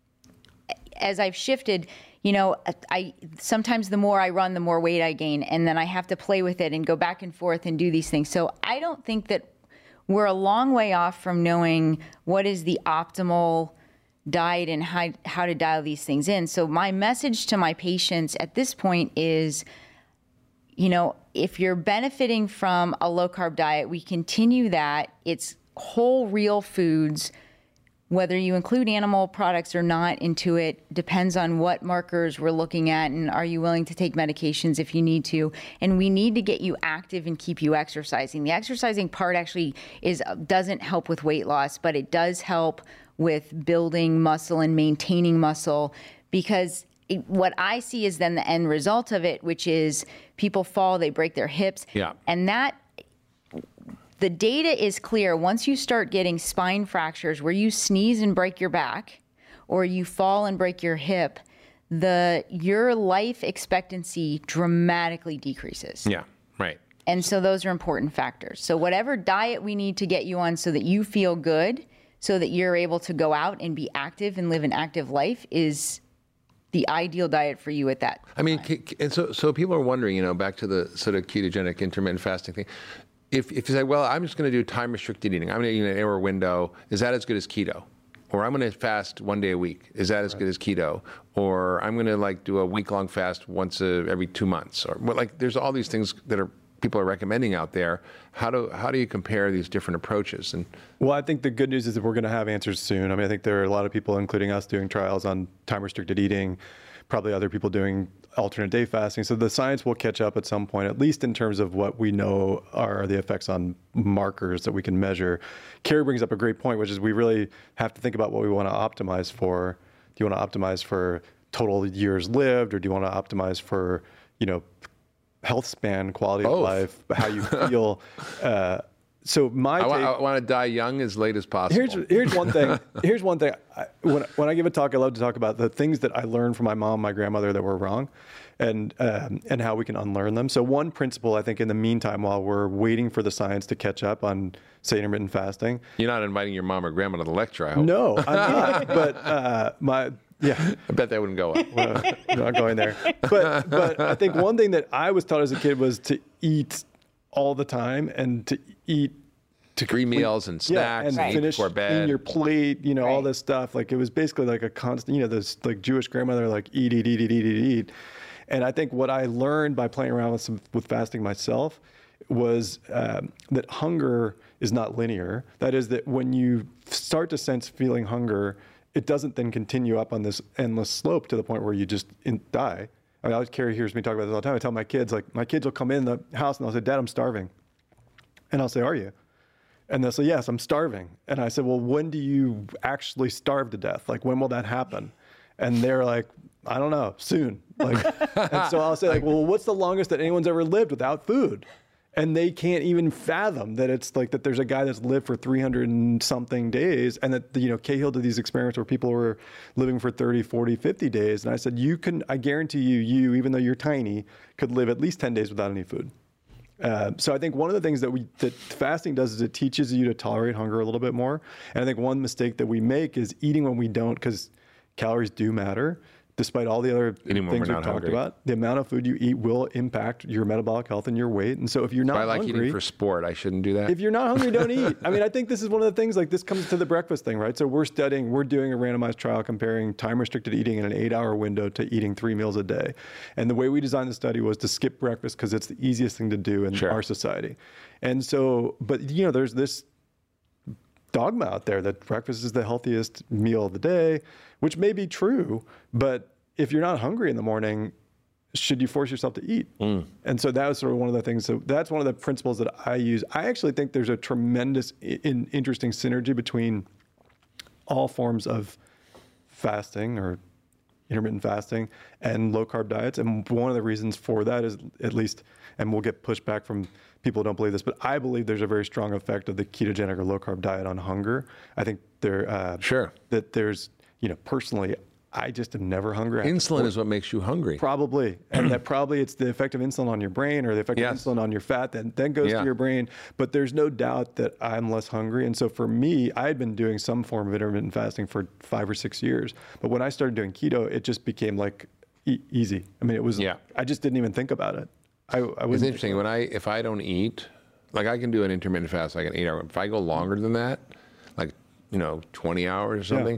as I've shifted, you know, I sometimes the more I run, the more weight I gain, and then I have to play with it and go back and forth and do these things. So I don't think that we're a long way off from knowing what is the optimal diet and how how to dial these things in. So my message to my patients at this point is, you know, if you're benefiting from a low carb diet, we continue that. It's whole, real foods. Whether you include animal products or not into it depends on what markers we're looking at, and are you willing to take medications if you need to. And we need to get you active and keep you exercising. The exercising part actually is doesn't help with weight loss, but it does help with building muscle and maintaining muscle, because it, what I see is then the end result of it, which is people fall, they break their hips. Yeah. And that, the data is clear. Once you start getting spine fractures where you sneeze and break your back, or you fall and break your hip, the your life expectancy dramatically decreases. Yeah, right. And so those are important factors. So whatever diet we need to get you on so that you feel good, so that you're able to go out and be active and live an active life, is the ideal diet for you at that. I mean, c- c- and so so people are wondering, you know, back to the sort of ketogenic intermittent fasting thing. If if you say, well, I'm just going to do time restricted eating, I'm going to eat in an hour window, is that as good as keto? Or I'm going to fast one day a week, is that as good as keto? Or I'm going to like do a week long fast once a, every two months, or well, like there's all these things that are people are recommending out there. How do how do you compare these different approaches? And Well, I think the good news is that we're going to have answers soon. I mean, I think there are a lot of people, including us, doing trials on time-restricted eating, probably other people doing alternate day fasting. So the science will catch up at some point, at least in terms of what we know are the effects on markers that we can measure. Carrie brings up a great point, which is we really have to think about what we want to optimize for. Do you want to optimize for total years lived, or do you want to optimize for, you know, health span, quality Both. of life, how you feel? uh, so my I, take, wa- I want to die young as late as possible. Here's here's one thing. Here's one thing. I, when when I give a talk, I love to talk about the things that I learned from my mom, my grandmother that were wrong, and um, and how we can unlearn them. So one principle, I think, in the meantime, while we're waiting for the science to catch up on, say, intermittent fasting. You're not inviting your mom or grandma to the lecture, I hope. No, I'm not. But uh, my yeah. I bet that wouldn't go up. Uh, I'm not going there. But but I think one thing that I was taught as a kid was to eat all the time and to eat to Three complete- meals and yeah, snacks and and eat finish before bed. in your plate, you know, all Right. this stuff. Like it was basically like a constant, you know, this like Jewish grandmother, like eat, eat, eat, eat, eat, eat, eat. And I think what I learned by playing around with some with fasting myself was um, that hunger is not linear. That is that when you start to sense feeling hunger, it doesn't then continue up on this endless slope to the point where you just in, die. I mean, I always Carrie hears me talk about this all the time. I tell my kids, like my kids will come in the house and they'll say, "Dad, I'm starving," and I'll say, "Are you?" And they'll say, "Yes, I'm starving." And I said, "Well, when do you actually starve to death? Like, when will that happen?" And they're like, "I don't know, soon." Like, and so I'll say, like, "Well, what's the longest that anyone's ever lived without food?" And they can't even fathom that it's like that there's a guy that's lived for three hundred and something days, and that, you know, Cahill did these experiments where people were living for thirty, forty, fifty days. And I said, you can, I guarantee you, you, even though you're tiny, could live at least ten days without any food. Uh, so I think one of the things that we that fasting does is it teaches you to tolerate hunger a little bit more. And I think one mistake that we make is eating when we don't, because calories do matter. Despite all the other Eating when things we're we've not talked hungry. about, the amount of food you eat will impact your metabolic health and your weight. And so if you're not I like hungry, eating for sport. I shouldn't do that. if you're not hungry, don't eat. I mean, I think this is one of the things, like this comes to the breakfast thing, right? So we're studying, we're doing a randomized trial comparing time-restricted eating in an eight-hour window to eating three meals a day. And the way we designed the study was to skip breakfast because it's the easiest thing to do in Sure. our society. And so, but you know, there's this dogma out there that breakfast is the healthiest meal of the day, which may be true, but if you're not hungry in the morning, should you force yourself to eat? Mm. And so that was sort of one of the things. So that's one of the principles that I use. I actually think there's a tremendous, in, interesting synergy between all forms of fasting or intermittent fasting and low carb diets. And one of the reasons for that is, at least, and we'll get pushback from people who don't believe this, but I believe there's a very strong effect of the ketogenic or low carb diet on hunger. I think there, uh, Sure. that there's, you know, personally, I just am never hungry. I have to Insulin force- is what makes you hungry. Probably. And that probably it's the effect of insulin on your brain or the effect Yes. of insulin on your fat that then goes Yeah. to your brain. But there's no doubt that I'm less hungry. And so for me, I had been doing some form of intermittent fasting for five or six years. But when I started doing keto, it just became like e- easy. I mean, it was, Yeah. I just didn't even think about it. I, I It's was interesting. When I, if I don't eat, like I can do an intermittent fast, like an eight hour. If I go longer than that, like, you know, twenty hours or something,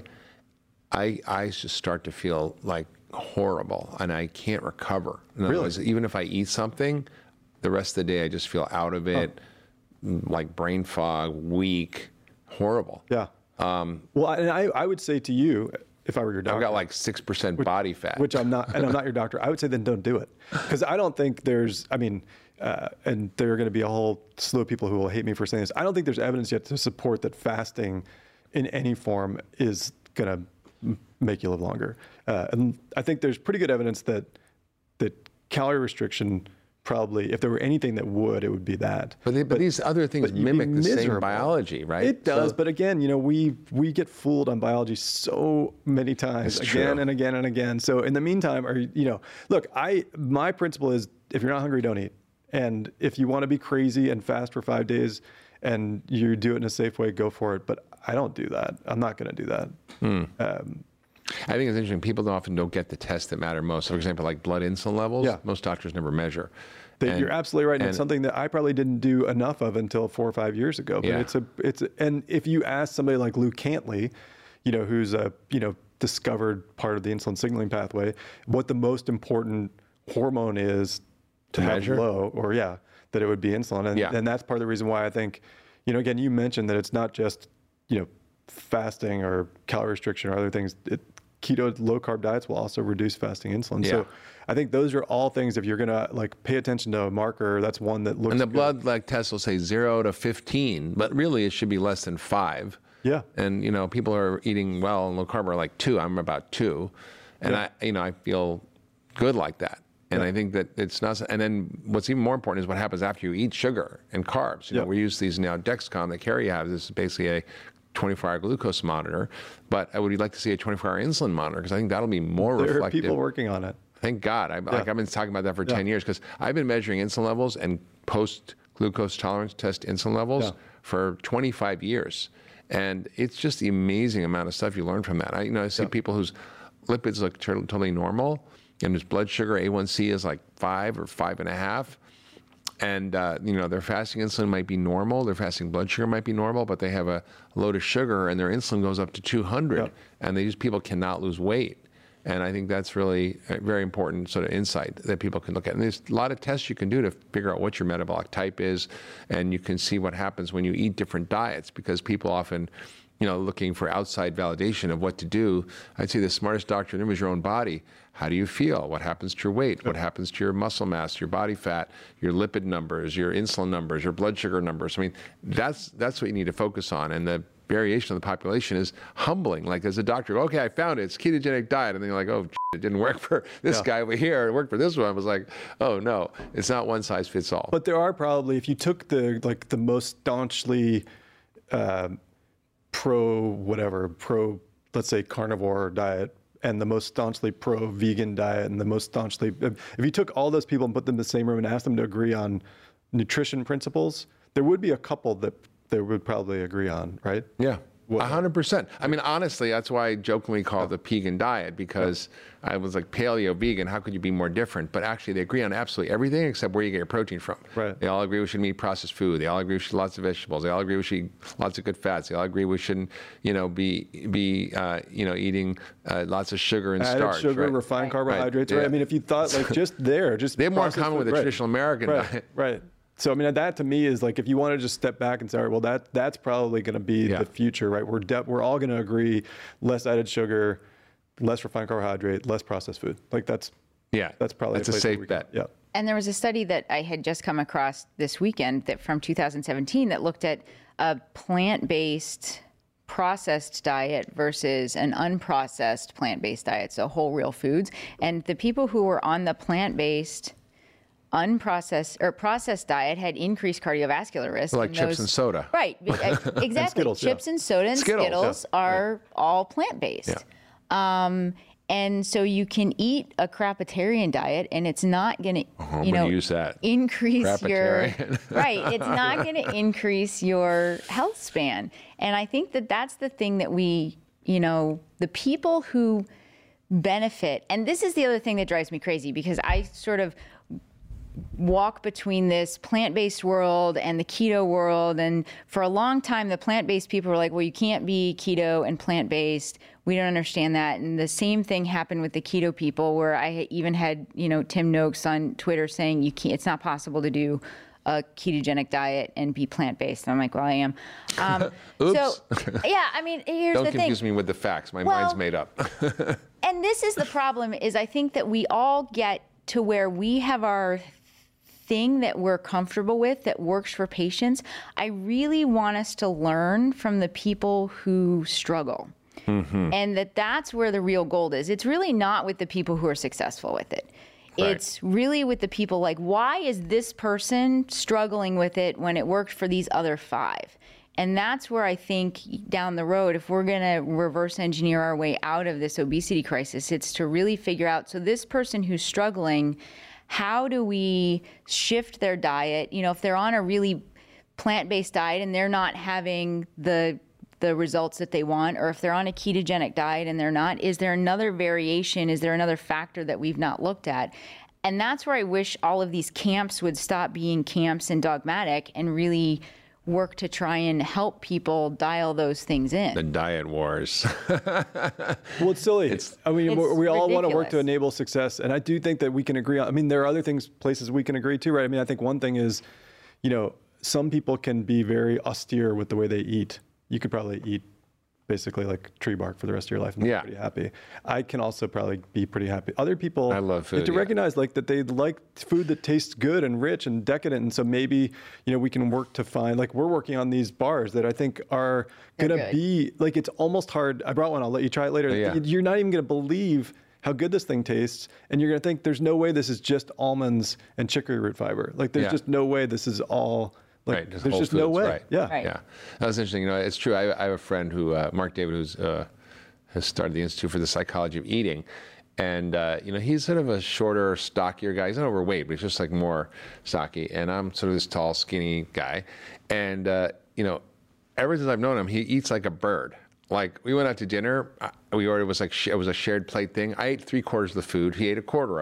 I, I just start to feel like horrible and I can't recover. In other Really? words, even if I eat something, the rest of the day I just feel out of it, like brain fog, weak, horrible. Yeah. Um, well, and I, I would say to you, if I were your doctor, I've got like six percent body fat. which I'm not, and I'm not your doctor, I would say then don't do it. Because I don't think there's, I mean, uh, and there are going to be a whole slew of people who will hate me for saying this. I don't think there's evidence yet to support that fasting in any form is going to make you live longer. Uh, and I think there's pretty good evidence that that calorie restriction probably, if there were anything that would, it would be that. But, they, but, these other things but you'd be mimic the same miserable. biology, right? It does, So- but again, you know, we we get fooled on biology so many times, It's again true. and again and again. So in the meantime, are you know, look, I my principle is if you're not hungry, don't eat. And if you want to be crazy and fast for five days, and you do it in a safe way, go for it. But I don't do that. I'm not going to do that. Um, I think it's interesting. People often don't get the tests that matter most. So, for example, like blood insulin levels, Yeah. most doctors never measure. That And- you're absolutely right, and, it's and- something that I probably didn't do enough of until four or five years ago. But Yeah. it's a, it's, a, and if you ask somebody like Lou Cantley, you know, who's a, you know, discovered part of the insulin signaling pathway, what the most important hormone is to have measure? low, or yeah, that it would be insulin, and Yeah. and that's part of the reason why I think, you know, again, you mentioned that it's not just, you know, fasting or calorie restriction or other things. It, keto low carb diets will also reduce fasting insulin. Yeah. So I think those are all things, if you're going to like pay attention to a marker, that's one that looks And the good. blood like tests will say zero to fifteen, but really it should be less than five. Yeah. And you know, people are eating well and low carb are like two. I'm about two, and Yeah. I, you know, I feel good like that. And Yeah. I think that it's not. And then what's even more important is what happens after you eat sugar and carbs. You know, Yeah. we use these now. Dexcom that Carrie has. This is basically a twenty-four hour glucose monitor. But I would like to see a twenty-four hour insulin monitor because I think that'll be more There are reflective. people working on it. Thank God. I, like I've been talking about that for Yeah. ten years because I've been measuring insulin levels and post glucose tolerance test insulin levels Yeah. for twenty-five years. And it's just the amazing amount of stuff you learn from that. I, you know, I see Yeah. people whose lipids look totally normal and whose blood sugar A one C is like five or five and a half. and uh, you know their fasting insulin might be normal, their fasting blood sugar might be normal, but they have a load of sugar and their insulin goes up to two hundred, Yep. and these people cannot lose weight. And I think that's really a very important sort of insight that people can look at. And there's a lot of tests you can do to figure out what your metabolic type is, and you can see what happens when you eat different diets, because people often, you know, looking for outside validation of what to do. I'd say the smartest doctor in the room is your own body. How do you feel? What happens to your weight? What happens to your muscle mass, your body fat, your lipid numbers, your insulin numbers, your blood sugar numbers? I mean, that's that's what you need to focus on. And the variation of the population is humbling. Like as a doctor, okay, I found it. It's ketogenic diet. And then you're like, oh, it didn't work for this Yeah. guy over here. It worked for this one. I was like, oh no, it's not one size fits all. But there are probably, if you took the like the most staunchly uh, pro whatever pro, let's say carnivore diet, and the most staunchly pro vegan diet, and the most staunchly, if you took all those people and put them in the same room and asked them to agree on nutrition principles, there would be a couple that they would probably agree on, right? Yeah, What- a hundred percent. I mean, honestly, that's why I jokingly call it the Pegan diet, because I was like paleo vegan. How could you be more different? But actually, they agree on absolutely everything except where you get your protein from. Right. They all agree we shouldn't eat processed food. They all agree we should eat lots of vegetables. They all agree we should eat lots of good fats. They all agree we shouldn't, you know, be be uh, you know eating uh, lots of sugar and Added starch. sugar, right? refined carbohydrates, Right, right? yeah. I mean, if you thought like just there, just They have more in processed common with food, the right. traditional American right, diet. Right. So I mean, that to me is like, if you want to just step back and say, all right, well, that that's probably going to be Yeah. the future, right? We're de- we're all going to agree, less added sugar, less refined carbohydrate, less processed food. Like that's Yeah, that's probably that's a place where safe we can- bet. Yeah. And there was a study that I had just come across this weekend that from two thousand seventeen that looked at a plant-based processed diet versus an unprocessed plant-based diet, so whole real foods. And the people who were on the plant-based unprocessed or processed diet had increased cardiovascular risk. Like and chips those- and soda. Right, be- uh, exactly. Skittles, yeah. Chips and soda and Skittles, Skittles, yeah. are all plant-based. Um, and so you can eat a crapitarian diet, and it's not going to, I'm you gonna know, use that. increase your Crapitarian. right. It's not going to increase your health span. And I think that that's the thing that we, you know, the people who benefit, and this is the other thing that drives me crazy, because I sort of walk between this plant-based world and the keto world. And for a long time, the plant-based people were like, well, you can't be keto and plant-based. We don't understand that. And the same thing happened with the keto people, where I even had, you know, Tim Noakes on Twitter saying you can't, it's not possible to do a ketogenic diet and be plant-based. And I'm like, well, I am. Um, Oops. So, yeah, I mean, here's Don't the thing. confuse me with the facts. My Well- mind's made up. And this is the problem, is I think that we all get to where we have our thing that we're comfortable with that works for patients. I really want us to learn from the people who struggle. Mm-hmm. And that that's where the real gold is. It's really not with the people who are successful with it. Right. It's really with the people like, why is this person struggling with it when it worked for these other five? And that's where I think down the road, if we're going to reverse engineer our way out of this obesity crisis, it's to really figure out, so this person who's struggling, how do we shift their diet? You know, if they're on a really plant-based diet and they're not having the the results that they want, or if they're on a ketogenic diet and they're not, is there another variation? Is there another factor that we've not looked at? And that's where I wish all of these camps would stop being camps and dogmatic and really work to try and help people dial those things in. The diet wars. Well, it's silly. It's- I mean, It's we we all want to work to ridiculous. enable success, and I do think that we can agree on. I mean, there are other things, places we can agree to, right? I mean, I think one thing is, you know, some people can be very austere with the way they eat. You could probably eat basically like tree bark for the rest of your life and be Yeah. pretty happy. I can also probably be pretty happy. Other people, I love food, need to yeah. recognize like that they like food that tastes good and rich and decadent, and so maybe you know we can work to find, like we're working on these bars that I think are They're gonna good. be like, it's almost hard. I brought one. I'll let you try it later. Yeah. You're not even gonna believe how good this thing tastes, and you're gonna think there's no way this is just almonds and chicory root fiber. Like there's Yeah. just no way this is all. Like Right, just there's whole just no foods, way. right. Yeah. Right. Yeah, that was interesting. You know, it's true. I, I have a friend who, uh, Mark David, who's uh, has started the Institute for the Psychology of Eating, and uh, you know, he's sort of a shorter, stockier guy. He's not overweight, but he's just like more stocky. And I'm sort of this tall, skinny guy. And uh, you know, ever since I've known him, he eats like a bird. Like we went out to dinner, uh, we ordered, it was like sh- it was a shared plate thing. I ate three quarters of the food. He ate a quarter of it.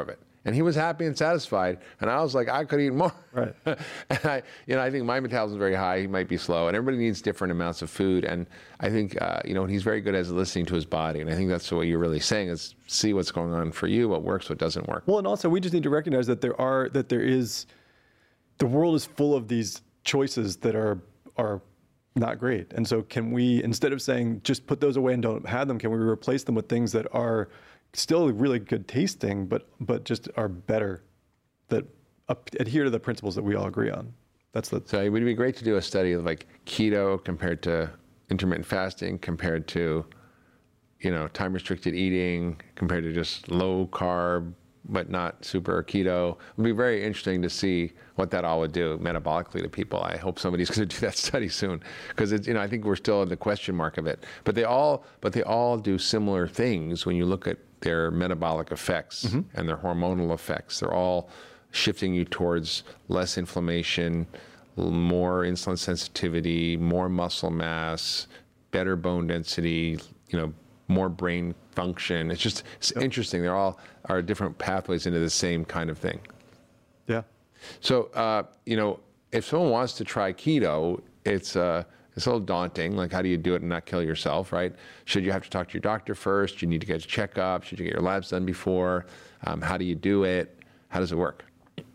And he was happy and satisfied. And I was like, I could eat more. Right. and I, you know, I think my metabolism is very high. He might be slow. And everybody needs different amounts of food. And I think, uh, you know, he's very good at listening to his body. And I think that's what you're really saying is see what's going on for you, what works, what doesn't work. Well, and also we just need to recognize that there are, that there is, the world is full of these choices that are, are not great. And so can we, instead of saying just put those away and don't have them, can we replace them with things that are still really good tasting, but but just are better, that up, adhere to the principles that we all agree on? That's the. So it would be great to do a study of like keto compared to intermittent fasting, compared to, you know, time restricted eating, compared to just low carb, but not super keto. It would be very interesting to see what that all would do metabolically to people. I hope somebody's going to do that study soon, because it's, you know, I think we're still in the question mark of it. But they all, but they all do similar things when you look at their metabolic effects mm-hmm. and their hormonal effects. They're all shifting you towards less inflammation, more insulin sensitivity, more muscle mass, better bone density, you know, more brain function. It's just it's yep. interesting. They're all are different pathways into the same kind of thing. Yeah. So, uh, you know, if someone wants to try keto, it's uh, it's a little daunting. Like, how do you do it and not kill yourself, right? Should you have to talk to your doctor first? You need to get a checkup. Should you get your labs done before? Um, how do you do it? How does it work?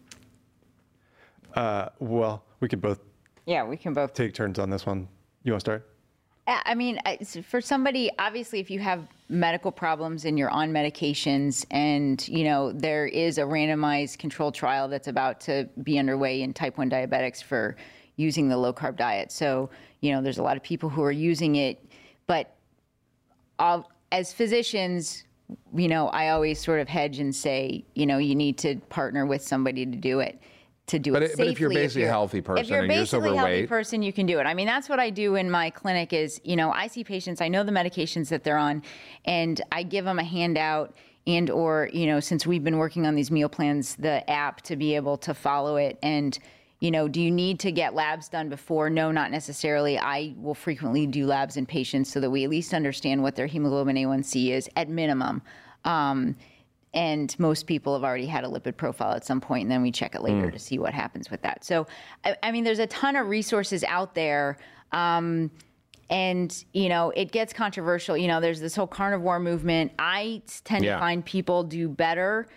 Uh, well, we could both. Yeah, we can both take turns on this one. You want to start? I mean, for somebody, obviously, if you have medical problems and you're on medications and, you know, there is a randomized controlled trial that's about to be underway in type one diabetics for using the low carb diet. So, you know, there's a lot of people who are using it, but I'll, as physicians, you know, I always sort of hedge and say, you know, you need to partner with somebody to do it. To do but it it, safely. But if you're basically if you're, a healthy person if you're and you're just basically a healthy overweight, person, you can do it. I mean, that's what I do in my clinic is, you know, I see patients, I know the medications that they're on, and I give them a handout and or, you know, since we've been working on these meal plans, the app to be able to follow it. And, you know, do you need to get labs done before? No, not necessarily. I will frequently do labs in patients so that we at least understand what their hemoglobin A one C is at minimum. Um, And most people have already had a lipid profile at some point, and then we check it later mm. to see what happens with that. So, I, I mean, there's a ton of resources out there. Um, and, you know, it gets controversial. You know, there's this whole carnivore movement. I tend yeah. to find people do better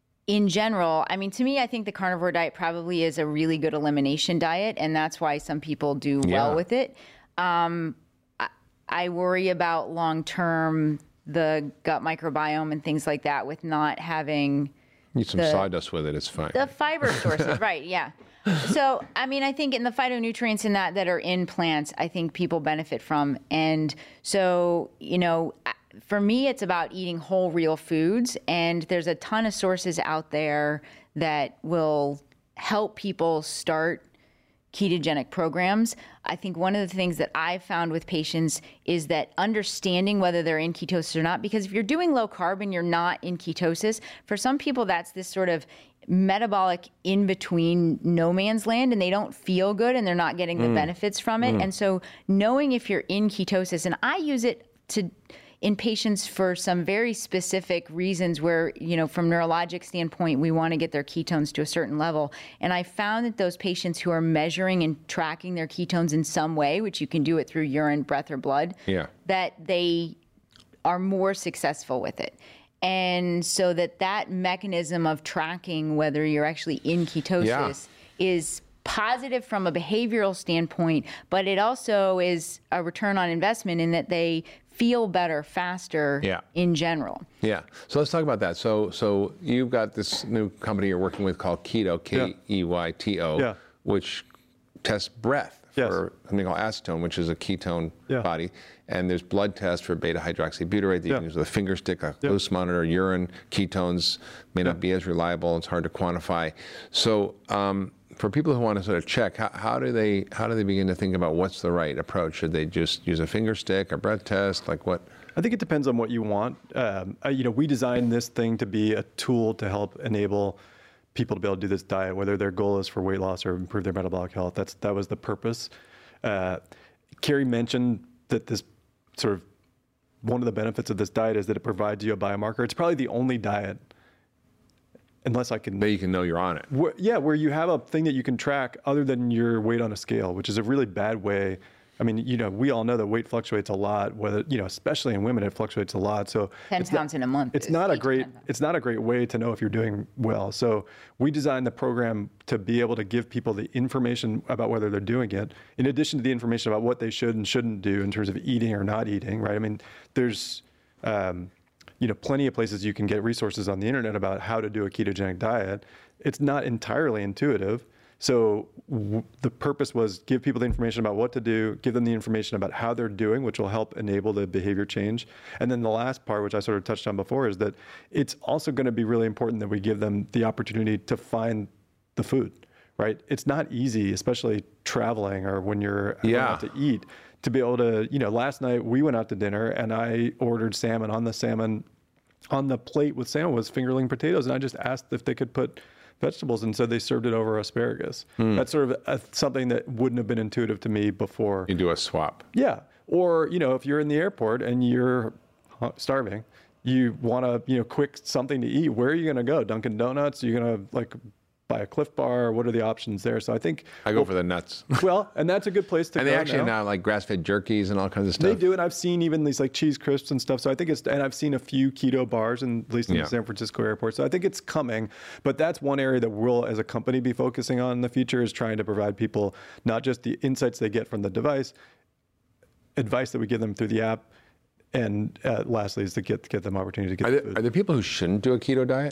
in general. I mean, to me, I think the carnivore diet probably is a really good elimination diet, and that's why some people do yeah. well with it. Um, I, I worry about long-term the gut microbiome and things like that with not having Eat some the, sawdust with it, it's fine. The fiber sources, right, yeah. So, I mean, I think in the phytonutrients in that that are in plants, I think people benefit from. And so, you know, for me, it's about eating whole, real foods. And there's a ton of sources out there that will help people start ketogenic programs. I think one of the things that I've found with patients is that understanding whether they're in ketosis or not, because if you're doing low carb and you're not in ketosis, for some people that's this sort of metabolic in between no man's land, and they don't feel good and they're not getting the mm. benefits from it. Mm. And so knowing if you're in ketosis, and I use it to in patients for some very specific reasons where, you know, from neurologic standpoint, we want to get their ketones to a certain level. And I found that those patients who are measuring and tracking their ketones in some way, which you can do it through urine, breath, or blood, yeah. that they are more successful with it. And so that that mechanism of tracking whether you're actually in ketosis yeah. is positive from a behavioral standpoint, but it also is a return on investment in that they feel better faster yeah. in general. Yeah. So let's talk about that. So so you've got this new company you're working with called Keyto, K E Y T O, yeah. which tests breath yes. for something called acetone, which is a ketone yeah. body. And there's blood tests for beta-hydroxybutyrate that you yeah. can use with a finger stick, a yeah. glucose monitor. Urine ketones may yeah. not be as reliable. It's hard to quantify. So um, for people who want to sort of check, how, how do they how do they begin to think about what's the right approach? Should they just use a finger stick, a breath test, like what? I think it depends on what you want. Um, you know, we designed this thing to be a tool to help enable people to be able to do this diet, whether their goal is for weight loss or improve their metabolic health. That's that was the purpose. Uh, Carrie mentioned that this sort of one of the benefits of this diet is that it provides you a biomarker. It's probably the only diet unless I can. But you can know you're on it. Wh- yeah, where you have a thing that you can track other than your weight on a scale, which is a really bad way. I mean, you know, we all know that weight fluctuates a lot, whether, you know, especially in women, it fluctuates a lot. So ten it's pounds not, in a month. It's is not a eight to great, ten pounds. it's not a great way to know if you're doing well. So we designed the program to be able to give people the information about whether they're doing it, in addition to the information about what they should and shouldn't do in terms of eating or not eating, right? I mean, there's, um, you know, plenty of places you can get resources on the internet about how to do a ketogenic diet. It's not entirely intuitive. So w- the purpose was give people the information about what to do, give them the information about how they're doing, which will help enable the behavior change. And then the last part, which I sort of touched on before, is that it's also going to be really important that we give them the opportunity to find the food, right? It's not easy, especially traveling or when you're going Yeah. out to eat, to be able to, you know, last night we went out to dinner and I ordered salmon. On the salmon, on the plate with salmon was fingerling potatoes. And I just asked if they could put vegetables, and so they served it over asparagus. That's sort of a, something that wouldn't have been intuitive to me before. You do a swap. Yeah. Or, you know, if you're in the airport and you're hu- starving, you want to, you know, quick something to eat, where are you going to go? Dunkin' Donuts? Are you going to like buy a Cliff Bar? What are the options there? So I think, I go for the nuts. well, and that's a good place to And go they actually now. now like grass-fed jerkies and all kinds of stuff. They do, and I've seen even these like cheese crisps and stuff. So I think it's, and I've seen a few keto bars, in, at least in Yeah. the San Francisco airport. So I think it's coming. But that's one area that we'll, as a company, be focusing on in the future, is trying to provide people not just the insights they get from the device, advice that we give them through the app, and uh, lastly is to get get them opportunity to get Are the there, food. are there people who shouldn't do a keto diet?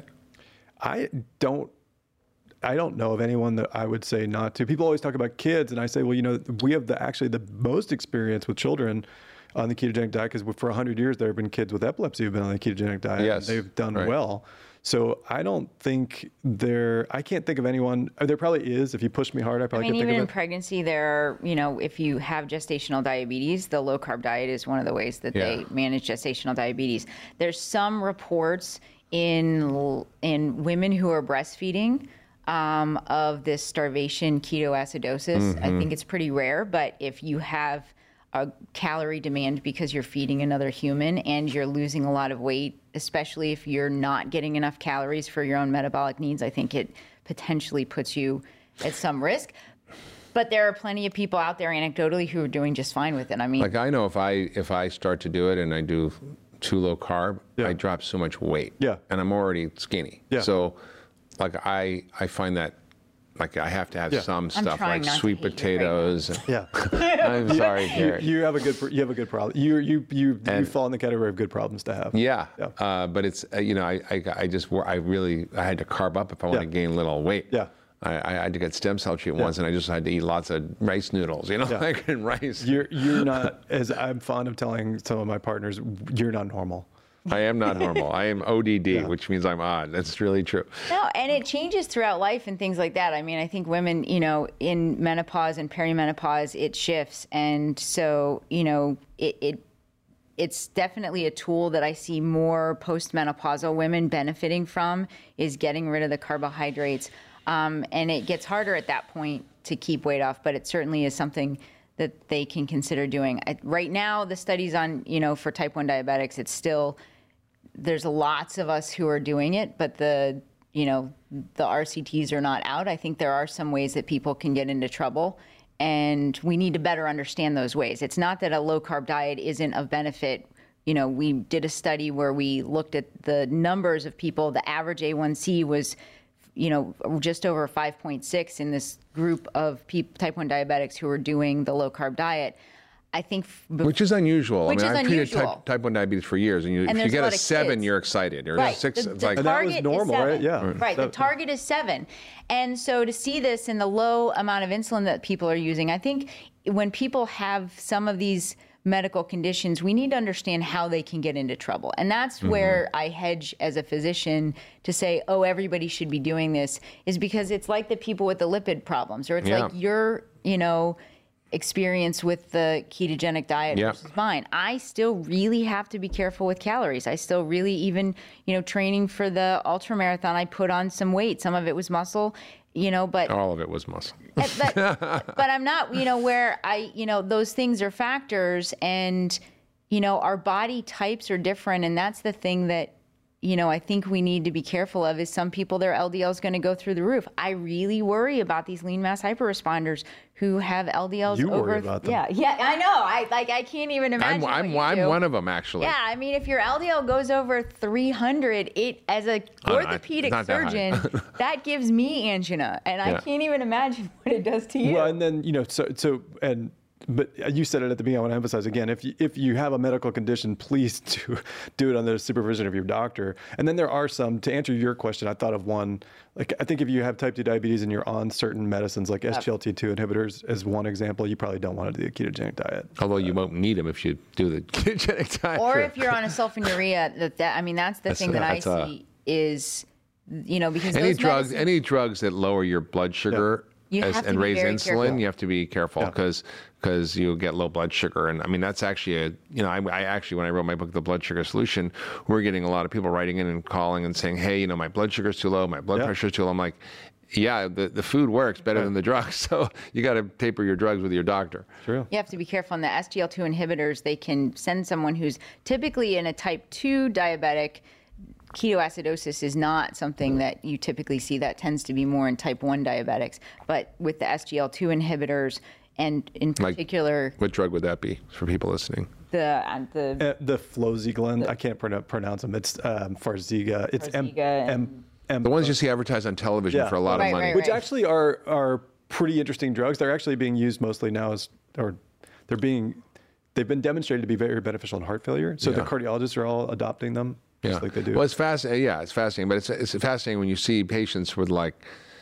I don't. I don't know of anyone that I would say not to. People always talk about kids, and I say, well, you know, we have the actually the most experience with children on the ketogenic diet, because for one hundred years there have been kids with epilepsy who've been on the ketogenic diet. Yes, and they've done right. well. So I don't think there. I can't think of anyone. uh, There probably is. If you push me hard, I I probably mean, could even think in of it. pregnancy, there are, you know, if you have gestational diabetes, the low carb diet is one of the ways that Yeah. they manage gestational diabetes. There's some reports in in women who are breastfeeding um, of this starvation ketoacidosis. I think it's pretty rare, but if you have a calorie demand because you're feeding another human and you're losing a lot of weight, especially if you're not getting enough calories for your own metabolic needs, I think it potentially puts you at some risk. But there are plenty of people out there anecdotally who are doing just fine with it. I mean, Like I know if I if I start to do it and I do too low carb, Yeah. I drop so much weight. Yeah. And I'm already skinny. Yeah. So like I I find that like I have to have Yeah. some stuff trying like not to sweet hate you right potatoes. Yeah, I'm sorry, Garrett. you have a good you have a good problem. You you you you And- fall in the category of good problems to have. Yeah, Yeah. Uh, but it's uh, you know I, I I just wor- I really I had to carb up if I want to Yeah. gain a little weight. Yeah. I, I had to get stem cell treatment once, and I just had to eat lots of rice noodles. You know, Yeah. like in rice. You're you're not, as I'm fond of telling some of my partners, you're not normal. I am not normal. I am O D D, Yeah. which means I'm odd. That's really true. no, and it changes throughout life and things like that. I mean, I think women, you know, in menopause and perimenopause, it shifts. And so, you know, it, it it's definitely a tool that I see more postmenopausal women benefiting from, is getting rid of the carbohydrates. Um, and it gets harder at that point to keep weight off, but it certainly is something that they can consider doing. I, right now, the studies on, you know, for type one diabetics, it's still, there's lots of us who are doing it, but the, you know, the R C Ts are not out. I think there are some ways that people can get into trouble, and we need to better understand those ways. It's not that a low carb diet isn't of benefit. You know, we did a study where we looked at the numbers of people. The average A one C was, you know, just over five point six in this group of peop type one diabetics who were doing the low carb diet. I think, f- bef- Which is unusual. Which I mean, is I've treated unusual. type, type one diabetes for years, and, you, And if you there's a get lot a of seven, kids. you're excited. Or right? six, the, it's the like, And that was target normal, is right? seven. Yeah. Right. The That- target is seven, and so to see this in the low amount of insulin that people are using, I think when people have some of these medical conditions, we need to understand how they can get into trouble. And that's Mm-hmm. where I hedge as a physician to say, oh, everybody should be doing this, is because it's like the people with the lipid problems, or it's Yeah. like your, you know, experience with the ketogenic diet Yeah. versus mine. I still really have to be careful with calories. I still really, even, you know, training for the ultra marathon, I put on some weight. Some of it was muscle, you know, but all of it was muscle. but, but I'm not, you know, where I, you know, those things are factors, and, you know, our body types are different. And that's the thing that, you know, I think we need to be careful of is some people, their L D L is going to go through the roof. I really worry about these lean mass hyperresponders who have L D Ls You over. worry about them. Yeah, yeah, I know. I like, I can't even imagine. I'm, I'm, what you I'm do. one of them, actually. Yeah, I mean, if your L D L goes over three hundred, it as a Oh, no, orthopedic not that high. surgeon, that gives me angina, and I Yeah. can't even imagine what it does to you. Well, and then, you know, so, so, and, but you said it at the beginning. I want to emphasize again, if you, if you have a medical condition, please do, do it under the supervision of your doctor. And then there are some, to answer your question, I thought of one, like, I think if you have type two diabetes and you're on certain medicines like S G L T two inhibitors as one example, you probably don't want to do a ketogenic diet. Although you won't need them if you do the ketogenic diet. Or if you're on a sulfonylurea, that, that I mean, that's the That's- thing that I that's, uh, see is, you know, because any those drugs, medicines- any drugs that lower your blood sugar You as, have to and be raise very insulin, careful. you have to be careful because because you'll get low blood sugar. And I mean, that's actually a, you know, I, I actually, when I wrote my book, The Blood Sugar Solution, we're getting a lot of people writing in and calling and saying, hey, you know, my blood sugar's too low, my blood Yeah. pressure's too low. I'm like, yeah, the, the food works better than the drugs. So you got to taper your drugs with your doctor. True. You have to be careful on the S G L two inhibitors. They can send someone who's typically in a type two diabetic. Ketoacidosis is not something that you typically see. That tends to be more in type one diabetics. But with the S G L two inhibitors, and in Like- particular, What drug would that be for people listening? the uh, the Uh, the Floziglin, I can't pronounce, pronounce them. It's um, Farxiga. It's M, Farxiga and- M, M, The ones you see advertised on television Yeah. for a lot Right, of money. right, which right. actually are are pretty interesting drugs. They're actually being used mostly now as, or they're being, they've been demonstrated to be very beneficial in heart failure. So the Yeah. cardiologists are all adopting them, just like they do. Well, it's fascinating. Yeah, it's fascinating, but it's it's fascinating when you see patients with like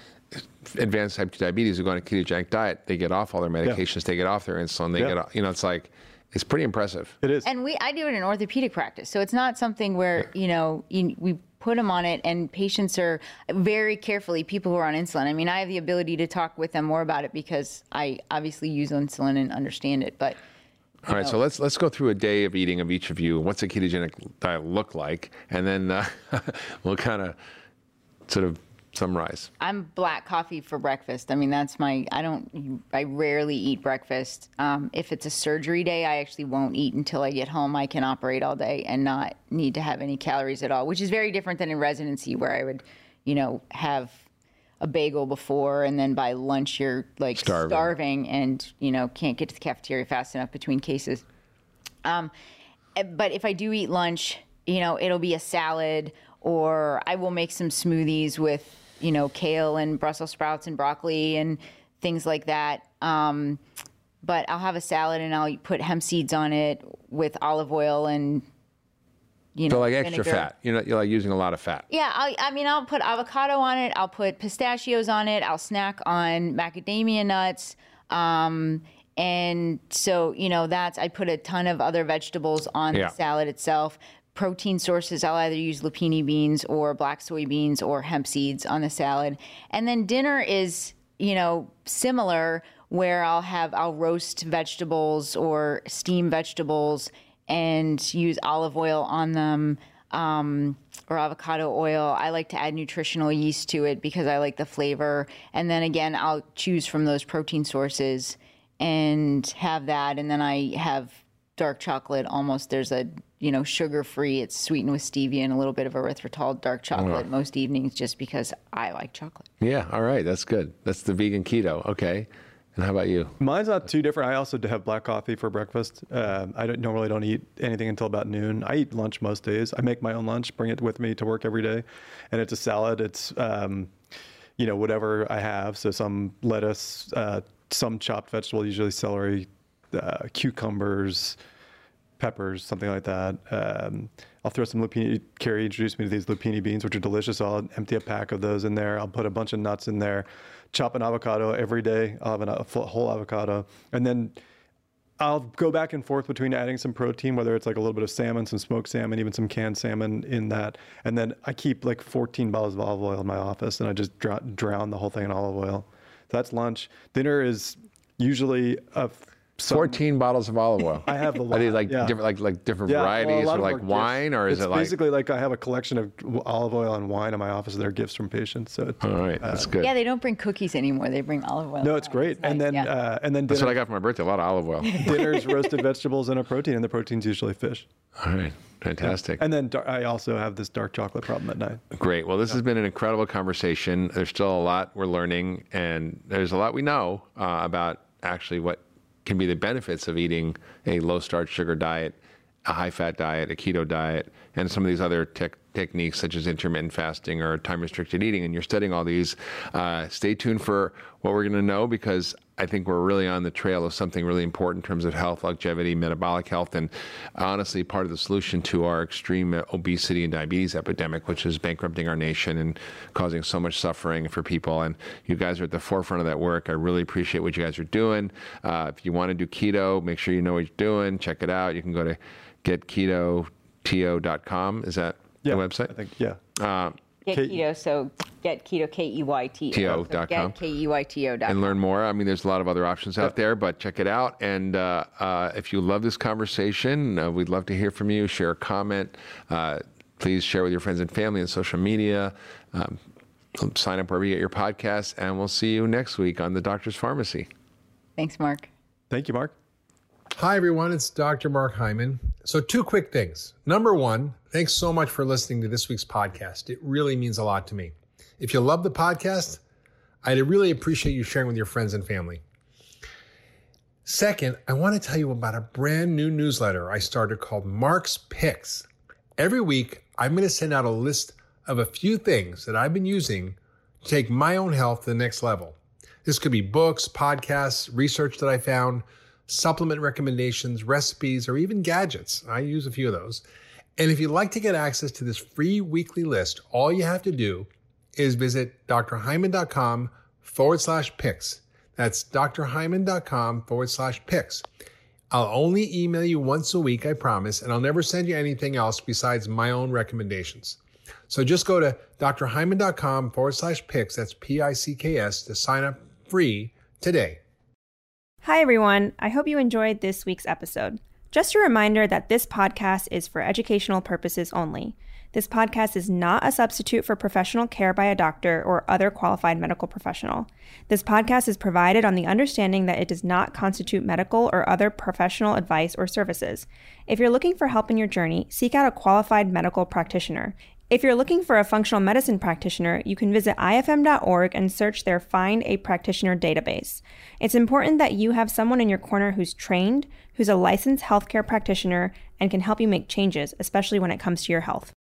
advanced type two diabetes who go on a ketogenic diet. They get off all their medications. They get off their insulin. They Yeah. get off, you know, it's like it's pretty impressive. It is. And we, I do it in orthopedic practice, so it's not something where you know you, we put them on it, and patients are very carefully. People who are on insulin. I mean, I have the ability to talk with them more about it because I obviously use insulin and understand it. But All right, so let's let's go through a day of eating of each of you. What's a ketogenic diet look like, and then uh, we'll kind of sort of summarize. I'm black coffee for breakfast. I mean, that's my. I don't. I rarely eat breakfast. Um, if it's a surgery day, I actually won't eat until I get home. I can operate all day and not need to have any calories at all, which is very different than in residency, where I would, you know, have a bagel before, and then by lunch you're like Starving. starving, and you know can't get to the cafeteria fast enough between cases. Um, but if I do eat lunch, you know, it'll be a salad, or I will make some smoothies with, you know, kale and Brussels sprouts and broccoli and things like that. Um, but I'll have a salad and I'll put hemp seeds on it with olive oil and, you know, So like extra vinegar. fat. You're not you're like using a lot of fat. Yeah, I, I mean, I'll put avocado on it. I'll put pistachios on it. I'll snack on macadamia nuts. Um, and so, you know, that's, I put a ton of other vegetables on Yeah. the salad itself. Protein sources, I'll either use lupini beans or black soybeans or hemp seeds on the salad. And then dinner is, you know, similar, where I'll have, I'll roast vegetables or steam vegetables and use olive oil on them, um, or avocado oil. I like to add nutritional yeast to it because I like the flavor. And then again, I'll choose from those protein sources and have that. And then I have dark chocolate almost. There's a, you know, sugar-free. It's sweetened with stevia and a little bit of erythritol dark chocolate most evenings, just because I like chocolate. Yeah, all right, that's good. That's the vegan keto. Okay. And how about you? Mine's not too different. I also do have black coffee for breakfast. Um, I don't, normally don't eat anything until about noon. I eat lunch most days. I make my own lunch, bring it with me to work every day, and it's a salad. It's um, you know, whatever I have. So some lettuce, uh, some chopped vegetable, usually celery, uh, cucumbers, peppers, something like that. Um, I'll throw some lupini. Carrie introduced me to these lupini beans, which are delicious. I'll empty a pack of those in there. I'll put a bunch of nuts in there. Chop an avocado every day. I'll have an, a full, whole avocado, and then I'll go back and forth between adding some protein, whether it's like a little bit of salmon, some smoked salmon, even some canned salmon in that. And then I keep like fourteen bottles of olive oil in my office, and I just drown, drown the whole thing in olive oil. So that's lunch. Dinner is usually a f- some. fourteen bottles of olive oil. I have a lot. Are they like yeah. different, like like different Yeah, well, a varieties, lot or of like them are wine, gifts. or is it's it like? basically like I have a collection of olive oil and wine in my office. They're gifts from patients. So it's, All right, that's good. Yeah, they don't bring cookies anymore. They bring olive oil. no, it's great. nice, And then yeah. uh, and then That's what I dinner, got for my birthday. A lot of olive oil. dinner's roasted vegetables and a protein, and the protein's usually fish. All right, fantastic. And then dar- I also have this dark chocolate problem at night. Great. Well, this has been an incredible conversation. There's still a lot we're learning, and there's a lot we know uh, about actually what can be the benefits of eating a low-starch sugar diet, a high-fat diet, a keto diet, and some of these other tech techniques such as intermittent fasting or time-restricted eating. And you're studying all these. Uh, stay tuned for what we're going to know, because I think we're really on the trail of something really important in terms of health, longevity, metabolic health, and honestly part of the solution to our extreme obesity and diabetes epidemic, which is bankrupting our nation and causing so much suffering for people. And you guys are at the forefront of that work. I really appreciate what you guys are doing. Uh, if you want to do keto, make sure you know what you're doing. Check it out. You can go to get keto dot com. Is that Yeah, the website? I think, yeah. Uh, Get K- keto, so get keto, K E Y T O. T O So dot com. Get K E Y T O dot com. and learn more. I mean, there's a lot of other options out there, but check it out. And uh, uh, if you love this conversation, uh, we'd love to hear from you. Share a comment. Uh, please share with your friends and family on social media. Um, sign up wherever you get your podcasts, and we'll see you next week on The Doctor's Pharmacy. Thanks, Mark. Thank you, Mark. Hi, everyone. It's Doctor Mark Hyman. So two quick things. Number one, thanks so much for listening to this week's podcast. It really means a lot to me. If you love the podcast, I'd really appreciate you sharing with your friends and family. Second, I want to tell you about a brand new newsletter I started called Mark's Picks. Every week, I'm going to send out a list of a few things that I've been using to take my own health to the next level. This could be books, podcasts, research that I found, supplement recommendations, recipes, or even gadgets. I use a few of those. And if you'd like to get access to this free weekly list, all you have to do is visit drhyman.com forward slash picks. That's drhyman.com forward slash picks. I'll only email you once a week, I promise, and I'll never send you anything else besides my own recommendations. So just go to drhyman.com forward slash picks, that's P I C K S, to sign up free today. Hi, everyone. I hope you enjoyed this week's episode. Just a reminder that this podcast is for educational purposes only. This podcast is not a substitute for professional care by a doctor or other qualified medical professional. This podcast is provided on the understanding that it does not constitute medical or other professional advice or services. If you're looking for help in your journey, seek out a qualified medical practitioner. If you're looking for a functional medicine practitioner, you can visit I F M dot org and search their Find a Practitioner database. It's important that you have someone in your corner who's trained, who's a licensed healthcare practitioner, and can help you make changes, especially when it comes to your health.